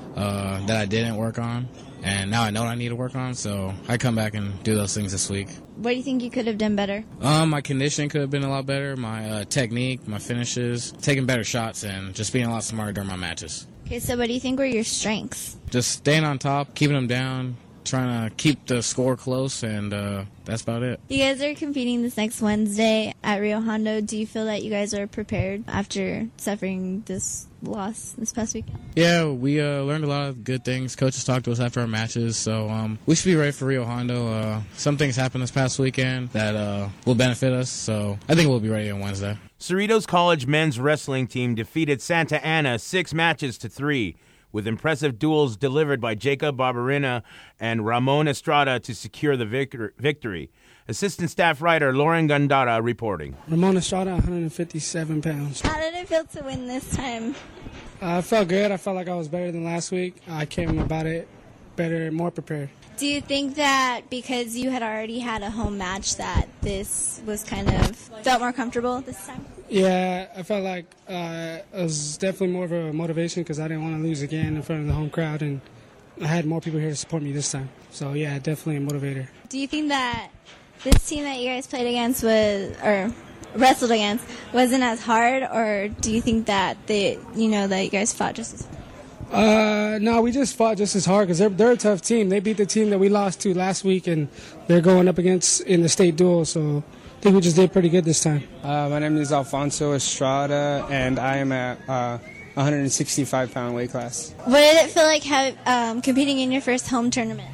uh, that I didn't work on, and now I know what I need to work on, so I come back and do those things this week.
What do you think you could have done better?
Um, my conditioning could have been a lot better, my uh, technique, my finishes, taking better shots, and just being a lot smarter during my matches.
Okay, so what do you think were your strengths?
Just staying on top, keeping them down, trying to keep the score close, and uh, that's about it.
You guys are competing this next Wednesday at Rio Hondo. Do you feel that you guys are prepared after suffering this loss this past weekend?
Yeah, we uh, learned a lot of good things. Coaches talked to us after our matches, so um, we should be ready for Rio Hondo. Uh, some things happened this past weekend that uh, will benefit us, so I think we'll be ready on Wednesday.
Cerritos College men's wrestling team defeated Santa Ana six matches to three, with impressive duels delivered by Jacob Barberina and Ramon Estrada to secure the victor- victory. Assistant staff writer Lauren Gandara reporting.
Ramon Estrada, one hundred fifty-seven pounds.
How did it feel to win this time?
Uh, I felt good. I felt like I was better than last week. I came about it better, more prepared.
Do you think that because you had already had a home match that this was kind of felt more comfortable this time?
Yeah, I felt like uh, it was definitely more of a motivation because I didn't want to lose again in front of the home crowd, and I had more people here to support me this time. So yeah, definitely a motivator.
Do you think that this team that you guys played against was, or wrestled against, wasn't as hard, or do you think that they, you know, that you guys fought just as hard?
Uh, no, we just fought just as hard because they're, they're a tough team. They beat the team that we lost to last week, and they're going up against in the state duel, so I think we just did pretty good this time.
Uh, my name is Alfonso Estrada, and I am at uh, one hundred sixty-five pound weight class.
What did it feel like have, um, competing in your first home tournament?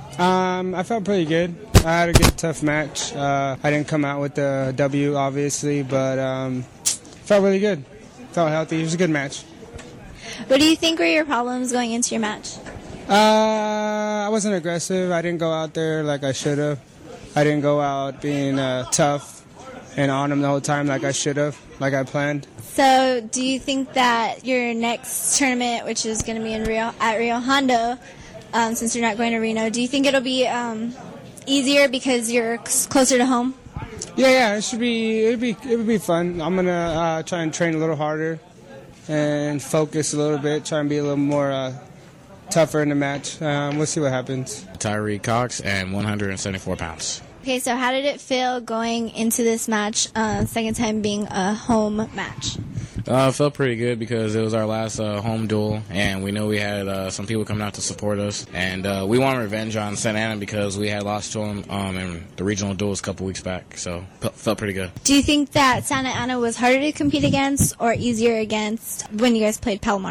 Um, I felt pretty good. I had a good, tough match. Uh, I didn't come out with the W, obviously, but um, felt really good. Felt healthy. It was a good match.
What do you think were your problems going into your match?
Uh, I wasn't aggressive. I didn't go out there like I should have. I didn't go out being uh, tough and on them the whole time like I should have, like I planned.
So do you think that your next tournament, which is going to be in Rio at Rio Hondo, um, since you're not going to Reno, do you think it'll be um, easier because you're c- closer to home?
Yeah, yeah, it should be. It'd be. It would be fun. I'm gonna uh, try and train a little harder and focus a little bit. Try and be a little more uh, tougher in the match. Um, we'll see what happens.
Tyree Cox, and one hundred seventy-four pounds.
Okay, so how did it feel going into this match, uh, second time being a home match?
Uh, felt pretty good because it was our last uh, home duel, and we know we had uh, some people coming out to support us, and uh, we wanted revenge on Santa Ana because we had lost to them um, in the regional duels a couple weeks back, so p- felt pretty good.
Do you think that Santa Ana was harder to compete against or easier against when you guys played Palomar?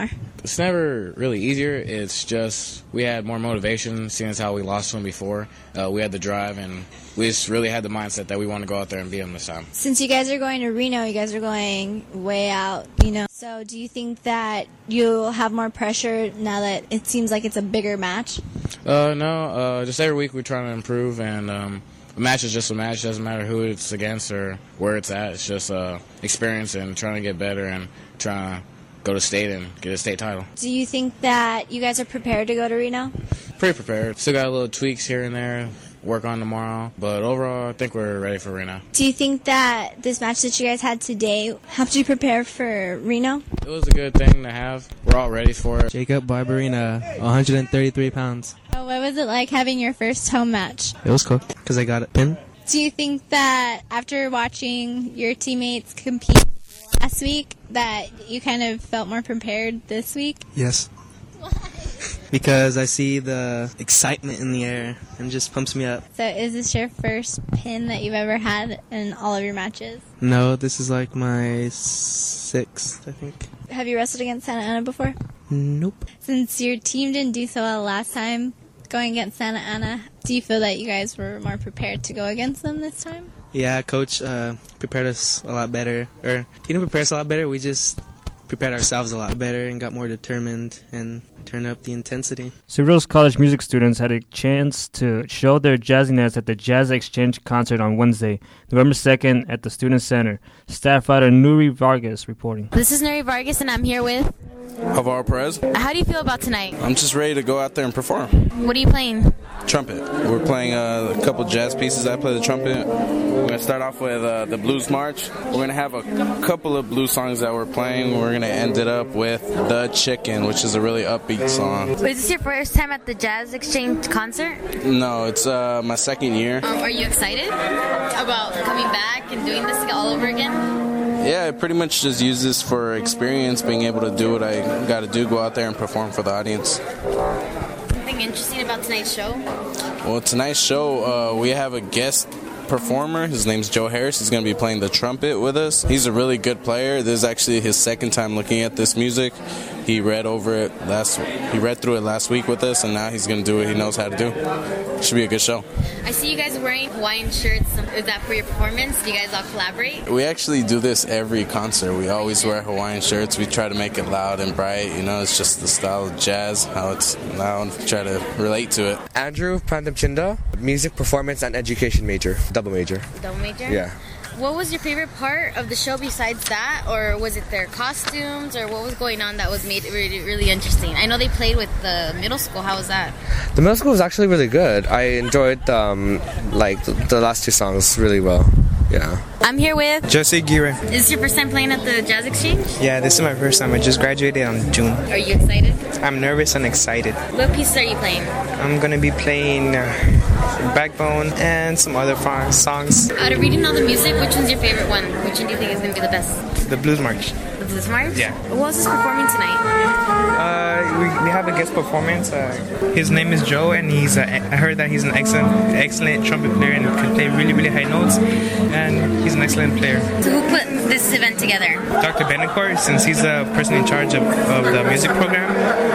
It's never really easier. It's just we had more motivation, seeing as how we lost to them before. Uh, we had the drive, and we just really had the mindset that we want to go out there and beat them this time.
Since you guys are going to Reno, you guys are going way out, you know. So do you think that you'll have more pressure now that it seems like it's a bigger match?
Uh, no, uh, just every week we're trying to improve, and um, a match is just a match. It doesn't matter who it's against or where it's at. It's just uh, experience and trying to get better and trying to go to state and get a state title.
Do you think that you guys are prepared to go to Reno?
Pretty prepared. Still got little tweaks here and there, work on tomorrow. But overall, I think we're ready for Reno.
Do you think that this match that you guys had today helped you prepare for Reno?
It was a good thing to have. We're all ready for it.
Jacob Barberina, one hundred thirty-three pounds.
So what was it like having your first home match?
It was cool because I got a pin.
Do you think that after watching your teammates compete last week that you kind of felt more prepared this week?
Yes. Why? Because I see the excitement in the air and it just pumps me up.
So is this your first pin that you've ever had in all of your matches?
No, this is like my sixth, I think.
Have you wrestled against Santa Ana before?
Nope.
Since your team didn't do so well last time going against Santa Ana, do you feel that you guys were more prepared to go against them this time?
Yeah, Coach uh, prepared us a lot better. Or he didn't prepare us a lot better, we just prepared ourselves a lot better and got more determined and turned up the intensity.
Cerritos College music students had a chance to show their jazziness at the Jazz Exchange concert on Wednesday, November second at the Student Center. Staff writer Nuri Vargas reporting.
This is Nuri Vargas and I'm here with
Javar Perez.
How do you feel about tonight?
I'm just ready to go out there and perform.
What are you playing?
Trumpet. We're playing uh, a couple jazz pieces. I play the trumpet. We're going to start off with uh, the Blues March. We're going to have a couple of blues songs that we're playing. We're going to end it up with The Chicken, which is a really upbeat song.
Is this your first time at the Jazz Exchange concert?
No, it's uh, my second year.
Um, are you excited about coming back and doing this all over again?
Yeah, I pretty much just use this for experience, being able to do what I got to do, go out there and perform for the audience.
Something interesting about tonight's show?
Well, tonight's show, uh, we have a guest performer. His name's Joe Harris. He's going to be playing the trumpet with us. He's a really good player. This is actually his second time looking at this music. He read over it last. He read through it last week with us, and now he's going to do what he knows how to do. Should be a good show.
I see you guys wearing Hawaiian shirts. Is that for your performance? Do you guys all collaborate?
We actually do this every concert. We always wear Hawaiian shirts. We try to make it loud and bright. You know, it's just the style of jazz, how it's loud. Try to relate to it.
Andrew Pandamchinda, music performance and education major, double major.
Double major?
Yeah.
What was your favorite part of the show besides that? Or was it their costumes? Or what was going on that was made it really, really interesting? I know they played with the middle school. How was that?
The middle school was actually really good. I enjoyed um, like the, the last two songs really well. Yeah.
I'm here with
Jose Aguirre.
Is this your first time playing at the Jazz Exchange?
Yeah, this is my first time. I just graduated on June.
Are you excited?
I'm nervous and excited.
What pieces are you playing?
I'm going to be playing uh, Backbone and some other songs.
Out of reading all the music, which one's your favorite one? Which one do you think is going to be the best?
The Blues March.
The Blues March?
Yeah.
Who else is performing tonight?
Uh, we, we have a guest performance. Uh, his name is Joe, and he's. Uh, I heard that he's an excellent, excellent trumpet player and can play really, really high notes. And he's an excellent player.
So who put this event together?
Doctor Benacourt, since he's the person in charge of, of the music program,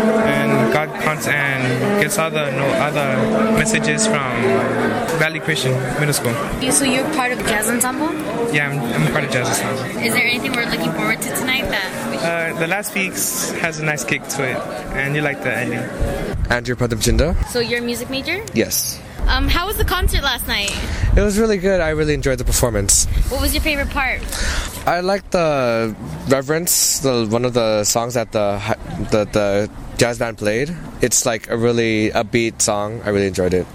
and God counts and gets all the no, all the messages from Valley Christian Middle School.
So you're part of the jazz ensemble?
Yeah, I'm, I'm part of jazz ensemble.
Is there anything we're looking forward to tonight that?
Uh, the last week's has a nice kick to it, and you like the ending.
Andrew Padamchinda.
So you're a music major?
Yes.
Um, how was the concert last night?
It was really good. I really enjoyed the performance.
What was your favorite part?
I liked the Reverence, the one of the songs that the the, the jazz band played. It's like a really upbeat song. I really enjoyed it.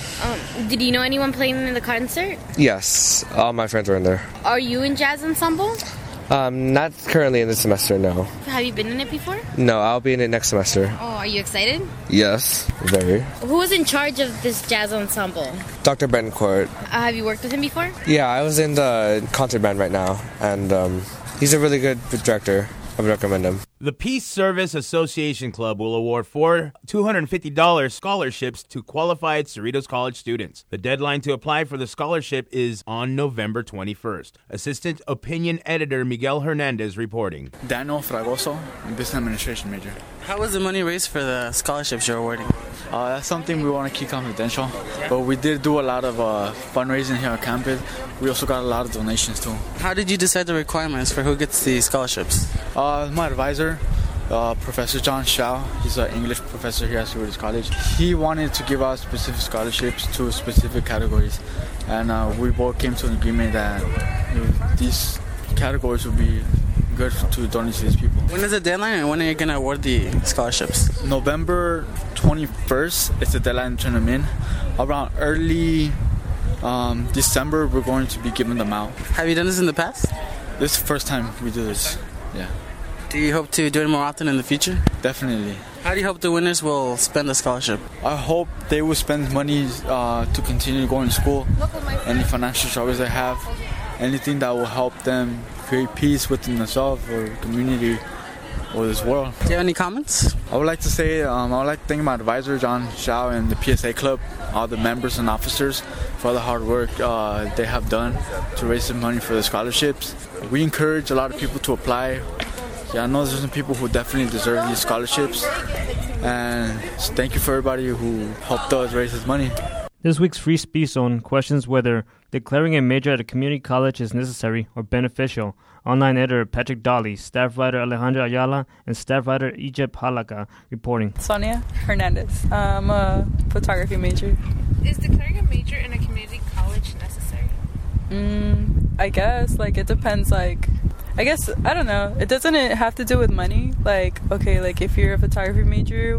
Um, did you know anyone playing in the concert?
Yes, all my friends were in there.
Are you in jazz ensemble?
Um, not currently in this semester, no.
Have you been in it before?
No, I'll be in it next semester.
Oh, are you excited?
Yes, very.
Who was in charge of this jazz ensemble?
Doctor Benacourt.
Uh, have you worked with him before?
Yeah, I was in the concert band right now, and um, he's a really good director. I would recommend him.
The Peace Service Association Club will award four two hundred fifty dollars scholarships to qualified Cerritos College students. The deadline to apply for the scholarship is on November twenty-first. Assistant Opinion Editor Miguel Hernandez reporting.
Daniel Fragoso, Business Administration major.
How was the money raised for the scholarships you're awarding?
Uh, that's something we want to keep confidential, but we did do a lot of uh, fundraising here on campus. We also got a lot of donations too.
How did you decide the requirements for who gets the scholarships?
Uh, my advisor, uh, Professor John Shao, he's an English professor here at Cerritos College. He wanted to give out specific scholarships to specific categories, and uh, we both came to an agreement that you know, these categories would be good to donate to these people.
When is the deadline and when are you going to award the scholarships?
November twenty-first is the deadline to turn them in. Around early um, December, we're going to be giving them out.
Have you done this in the past?
This is the first time we do this, yeah.
Do you hope to do it more often in the future?
Definitely.
How do you hope the winners will spend the scholarship?
I hope they will spend money uh, to continue going to school, any financial struggles they have, anything that will help them create peace within themselves or community or this world.
Do you have any comments?
I would like to say, um, I would like to thank my advisor, John Shao, and the P S A Club, all the members and officers for all the hard work uh, they have done to raise some money for the scholarships. We encourage a lot of people to apply. Yeah, I know there's some people who definitely deserve these scholarships, and thank you for everybody who helped us raise this money.
This week's Free Speech Zone questions whether declaring a major at a community college is necessary or beneficial. Online editor Patrick Dolly, staff writer Alejandra Ayala, and staff writer Egypt Halaka reporting.
Sonia Hernandez. I'm a photography major.
Is declaring a major in a community college necessary?
Mm, I guess. Like, it depends, like... I guess, I don't know. It doesn't have to do with money. Like, okay, like if you're a photography major,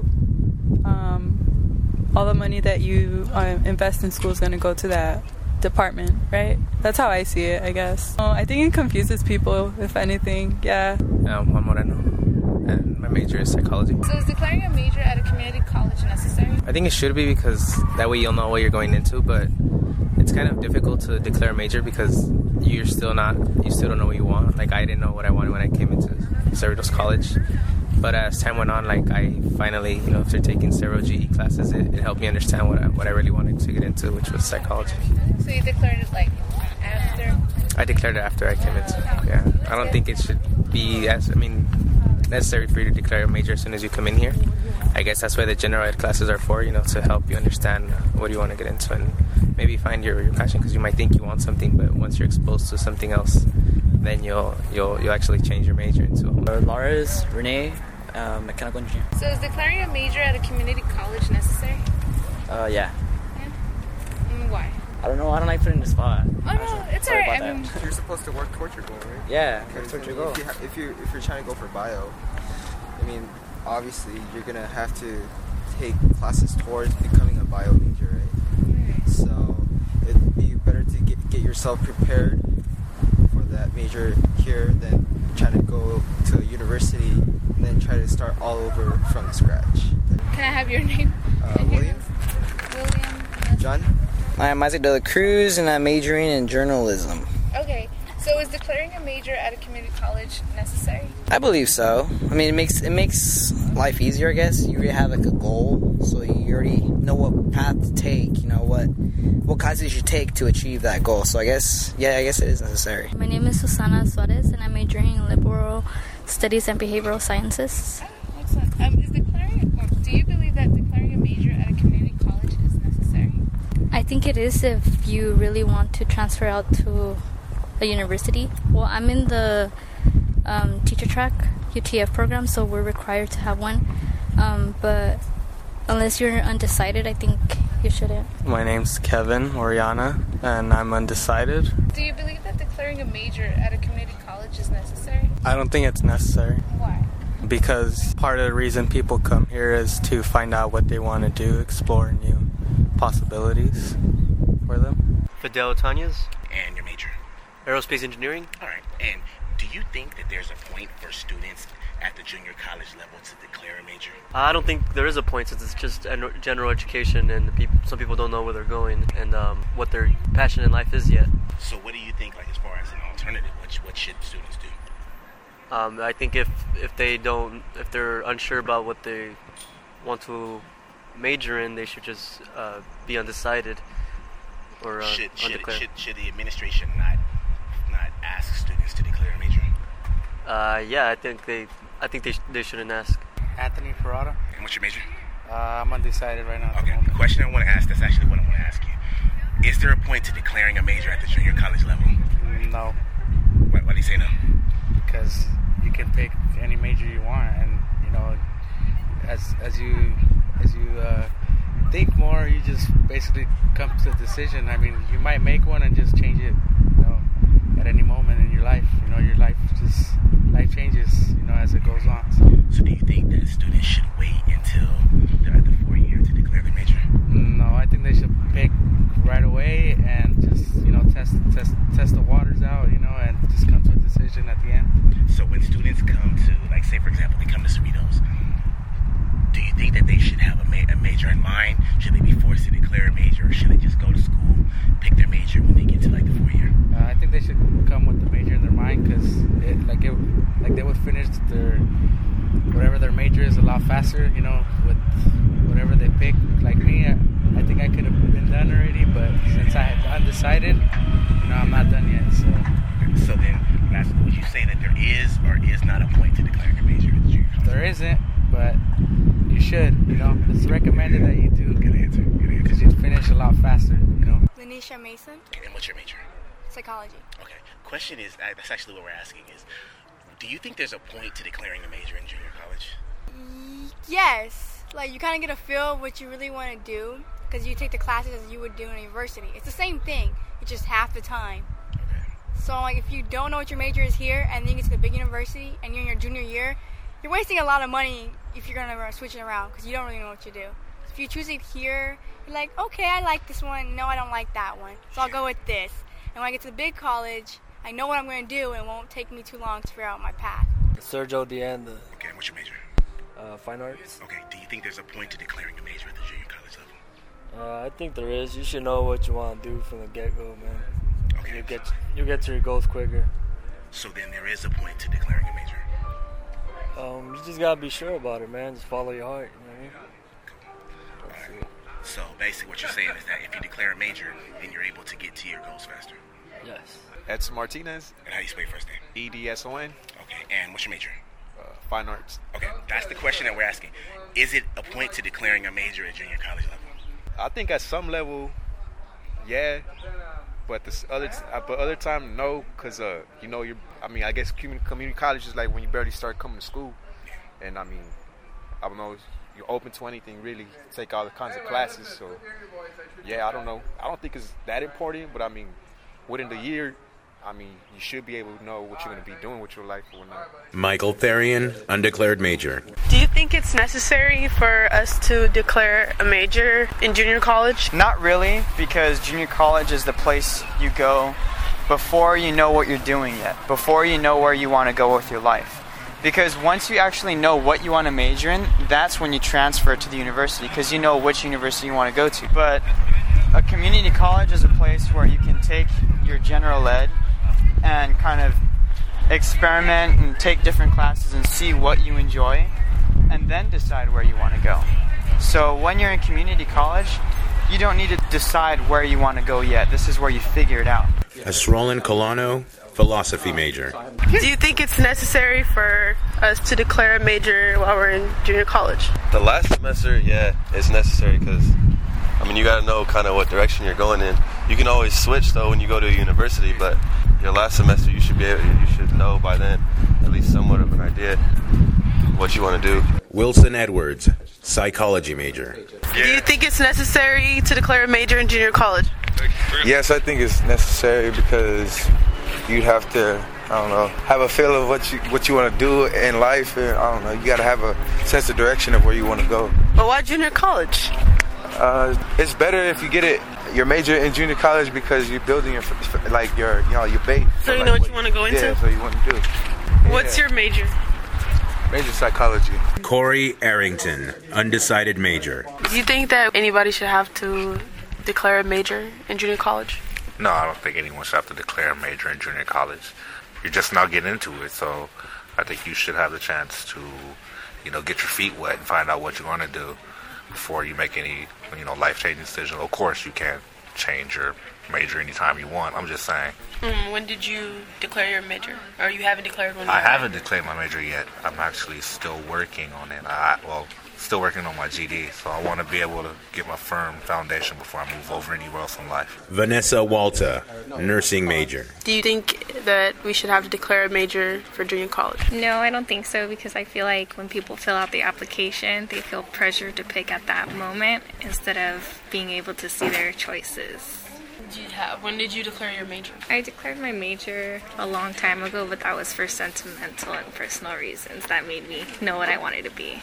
um, all the money that you uh, invest in school is going to go to that department, right? That's how I see it, I guess. Oh, I think it confuses people, if anything. Yeah.
I'm Juan Moreno, and my major is psychology.
So is declaring a major at a community college necessary?
I think it should be, because that way you'll know what you're going into, but it's kind of difficult to declare a major because you're still not, you still don't know what you want. Like, I didn't know what I wanted when I came into Cerritos College. But as time went on, like, I finally, you know, after taking several G E classes, it, it helped me understand what I, what I really wanted to get into, which was psychology.
So you declared it, like, after?
I declared it after I came into it, yeah. I don't think it should be, as I mean, necessary for you to declare a major as soon as you come in here. I guess that's why the general ed classes are for, you know, to help you understand what you want to get into and maybe find your, your passion, because you might think you want something, but once you're exposed to something else, then you'll you'll you'll actually change your major into a
Lars, Renee, uh, mechanical engineer.
So is declaring a major at a community college necessary?
Uh, yeah.
Yeah? And why?
I don't know. I don't like putting in the spot.
Oh, no, it's
Sorry
alright.
about
I mean,
You're supposed to work towards your goal, right?
Yeah,
Because,
towards
I
your
mean,
goal.
If, you ha- if, you, if you're trying to go for bio, I mean, obviously you're going to have to take classes towards becoming a bio major, right?
right.
So it'd be better to get, get yourself prepared for that major here than try to go to a university and then try to start all over from scratch.
Can I have your name?
Uh, William?
William.
John?
I'm Isaac De La Cruz, and I'm majoring in journalism.
Okay. So is declaring a major at a community college necessary?
I believe so. I mean, it makes it makes life easier, I guess. You already have like a goal, so you already know what path to take. You know what what classes you take to achieve that goal. So I guess, yeah, I guess it is necessary.
My name is Susana Suarez, and I'm majoring in liberal studies and behavioral sciences.
Oh, excellent. Um, is declaring? Or do you believe that declaring a major at a community college is necessary?
I think it is if you really want to transfer out to a university. Well, I'm in the um, teacher track U T F program, so we're required to have one. Um, but unless you're undecided, I think you shouldn't.
My name's Kevin Oriana, and I'm undecided.
Do you believe that declaring a major at a community college is necessary?
I don't think it's necessary.
Why?
Because part of the reason people come here is to find out what they want to do, explore new possibilities for them.
Fidel Tanez.
And your major?
Aerospace engineering.
All right. And do you think that there's a point for students at the junior college level to declare a major?
I don't think there is a point, since it's just general education, and the people, some people don't know where they're going and um, what their passion in life is yet.
So what do you think, like, as far as an alternative, what, what should students do?
Um, I think if if they don't, if they're unsure about what they want to major in, they should just uh, be undecided or uh,
should, should,
undeclared.
should, should the administration not not ask students to declare a major?
Uh, yeah, I think they, I think they sh- they shouldn't ask.
Anthony Ferrata.
And what's your major?
Uh, I'm undecided right now.
Okay. The question I want to ask, that's actually what I want to ask you. Is there a point to declaring a major at the junior college level?
No.
Why, why do you say no?
Because you can pick any major you want, and you know, as as you as you uh, think more, you just basically come to a decision. I mean, you might make one and just change it, you know, at any moment in your life. You know, your life just life changes, you know, as it goes on. So,
so do you think that students should wait until they're at the fourth year to declare their major?
No, I think they should pick right away and just, you know, test test test the waters out, you know, and just come to a decision at the end.
So when students come to, like, say for example, they come to Cerritos, do you think that they should have a, ma- a major in mind? Should they be forced to declare a major, or should they just go to school, pick their major when they get to like the fourth year?
Uh, I think they should come with the major in their mind, because it, like it, like they would finish their whatever their major is a lot faster, you know, with whatever they pick. Like me, I, I think I could have been done already, but since I had undecided, you know, I'm not done yet. So,
so then, last, would you say that there is or is not a point to declaring a major?
There isn't, but you should. You know, it's recommended that you do.
Good answer. Good answer.
Because you finish a lot faster. You know.
Lanisha Mason.
And what's your major?
Psychology.
Okay. Question is, that's actually what we're asking is, do you think there's a point to declaring a major in junior college?
Yes. Like, you kind of get a feel of what you really want to do, because you take the classes as you would do in university. It's the same thing. It's just half the time.
Okay.
So, like, if you don't know what your major is here, and then you get to the big university, and you're in your junior year, you're wasting a lot of money if you're going to switch it around, because you don't really know what you do. If you choose it here, you're like, okay, I like this one. No, I don't like that one. So I'll go with this. And when I get to the big college, I know what I'm going to do, and it won't take me too long to figure out my path.
Sergio Deanda.
Okay, what's your major?
Uh, fine arts.
Okay, do you think there's a point to declaring a major at the junior college level?
Uh, I think there is. You should know what you want to do from the get-go, man.
Okay.
You get you get to your goals quicker.
So then there is a point to declaring a major?
Um, you just gotta be sure about it, man. Just follow your heart, you know what I mean?
Cool. Right. So basically what you're saying is that if you declare a major, then you're able to get to your goals faster.
Yes.
Edson Martinez.
And how do you spell your first name?
E D S O N.
Okay, and what's your major?
Uh, fine arts.
Okay, that's the question that we're asking. Is it a point to declaring a major at junior college level?
I think at some level, yeah. But this other, uh, but other time, no, because uh, you know, you're. I mean, I guess community, community college is like when you barely start coming to school, and I mean, I don't know, you're open to anything really. Take all the kinds of classes, so yeah, I don't know. I don't think it's that important, but I mean, within the year, I mean, you should be able to know what you're going to be doing with your life or not.
Michael Therian, undeclared major.
Do you think it's necessary for us to declare a major in junior college?
Not really, because junior college is the place you go before you know what you're doing yet, before you know where you want to go with your life. Because once you actually know what you want to major in, that's when you transfer to the university, because you know which university you want to go to. But a community college is a place where you can take your general ed and kind of experiment and take different classes and see what you enjoy, and then decide where you want to go. So when you're in community college, you don't need to decide where you want to go yet. This is where you figure it out.
Esroland Colano, philosophy major.
Do you think it's necessary for us to declare a major while we're in junior college?
The last semester, yeah, it's necessary because, I mean, you got to know kind of what direction you're going in. You can always switch, though, when you go to a university, but your last semester, you should be able, you should know by then at least somewhat of an idea what you want to do.
Wilson Edwards, psychology major.
Do you think it's necessary to declare a major in junior college?
Yes, I think it's necessary because you'd have to, I don't know, have a feel of what you what you want to do in life, and I don't know, you got to have a sense of direction of where you want to go.
But why junior college?
Uh, it's better if you get it your major in junior college because you're building your like your you know your base.
So you
like
know what, what you want to go into?
Yeah, so you want to do.
What's
yeah.
your major?
Major psychology.
Corey Arrington, undecided major.
Do you think that anybody should have to declare a major in junior college?
No, I don't think anyone should have to declare a major in junior college. You're just now getting into it, so
I think you should have the chance to, you know, get your feet wet and find out what you're going to do before you make any, you know, life-changing decisions. Of course, you can't change your major anytime you want. I'm just saying.
Mm, when did you declare your major? Or you haven't declared one?
I haven't declared my major yet. I'm actually still working on it. I, well, still working on my G D, so I want to be able to get my firm foundation before I move over anywhere else in life.
Vanessa Walter, nursing major.
Do you think that we should have to declare a major for junior college?
No, I don't think so, because I feel like when people fill out the application, they feel pressured to pick at that moment instead of being able to see their choices.
Did you have, when did you declare your major?
I declared my major a long time ago, but that was for sentimental and personal reasons that made me know what I wanted to be.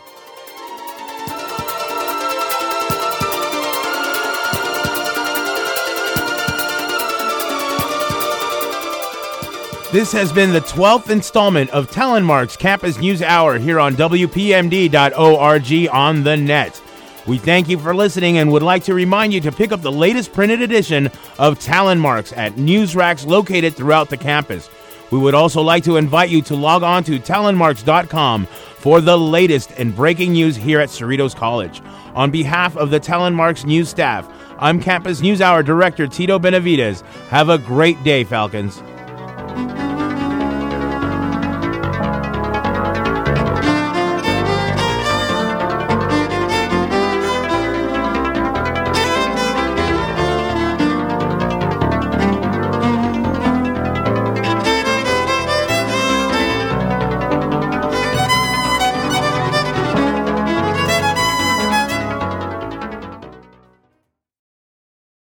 This has been the twelfth installment of Talon Mark's Campus News Hour here on W P M D dot org on the net. We thank you for listening and would like to remind you to pick up the latest printed edition of Talon Marks at news racks located throughout the campus. We would also like to invite you to log on to talon marks dot com for the latest and breaking news here at Cerritos College. On behalf of the Talon Marks news staff, I'm Campus News Hour Director Tito Benavides. Have a great day, Falcons.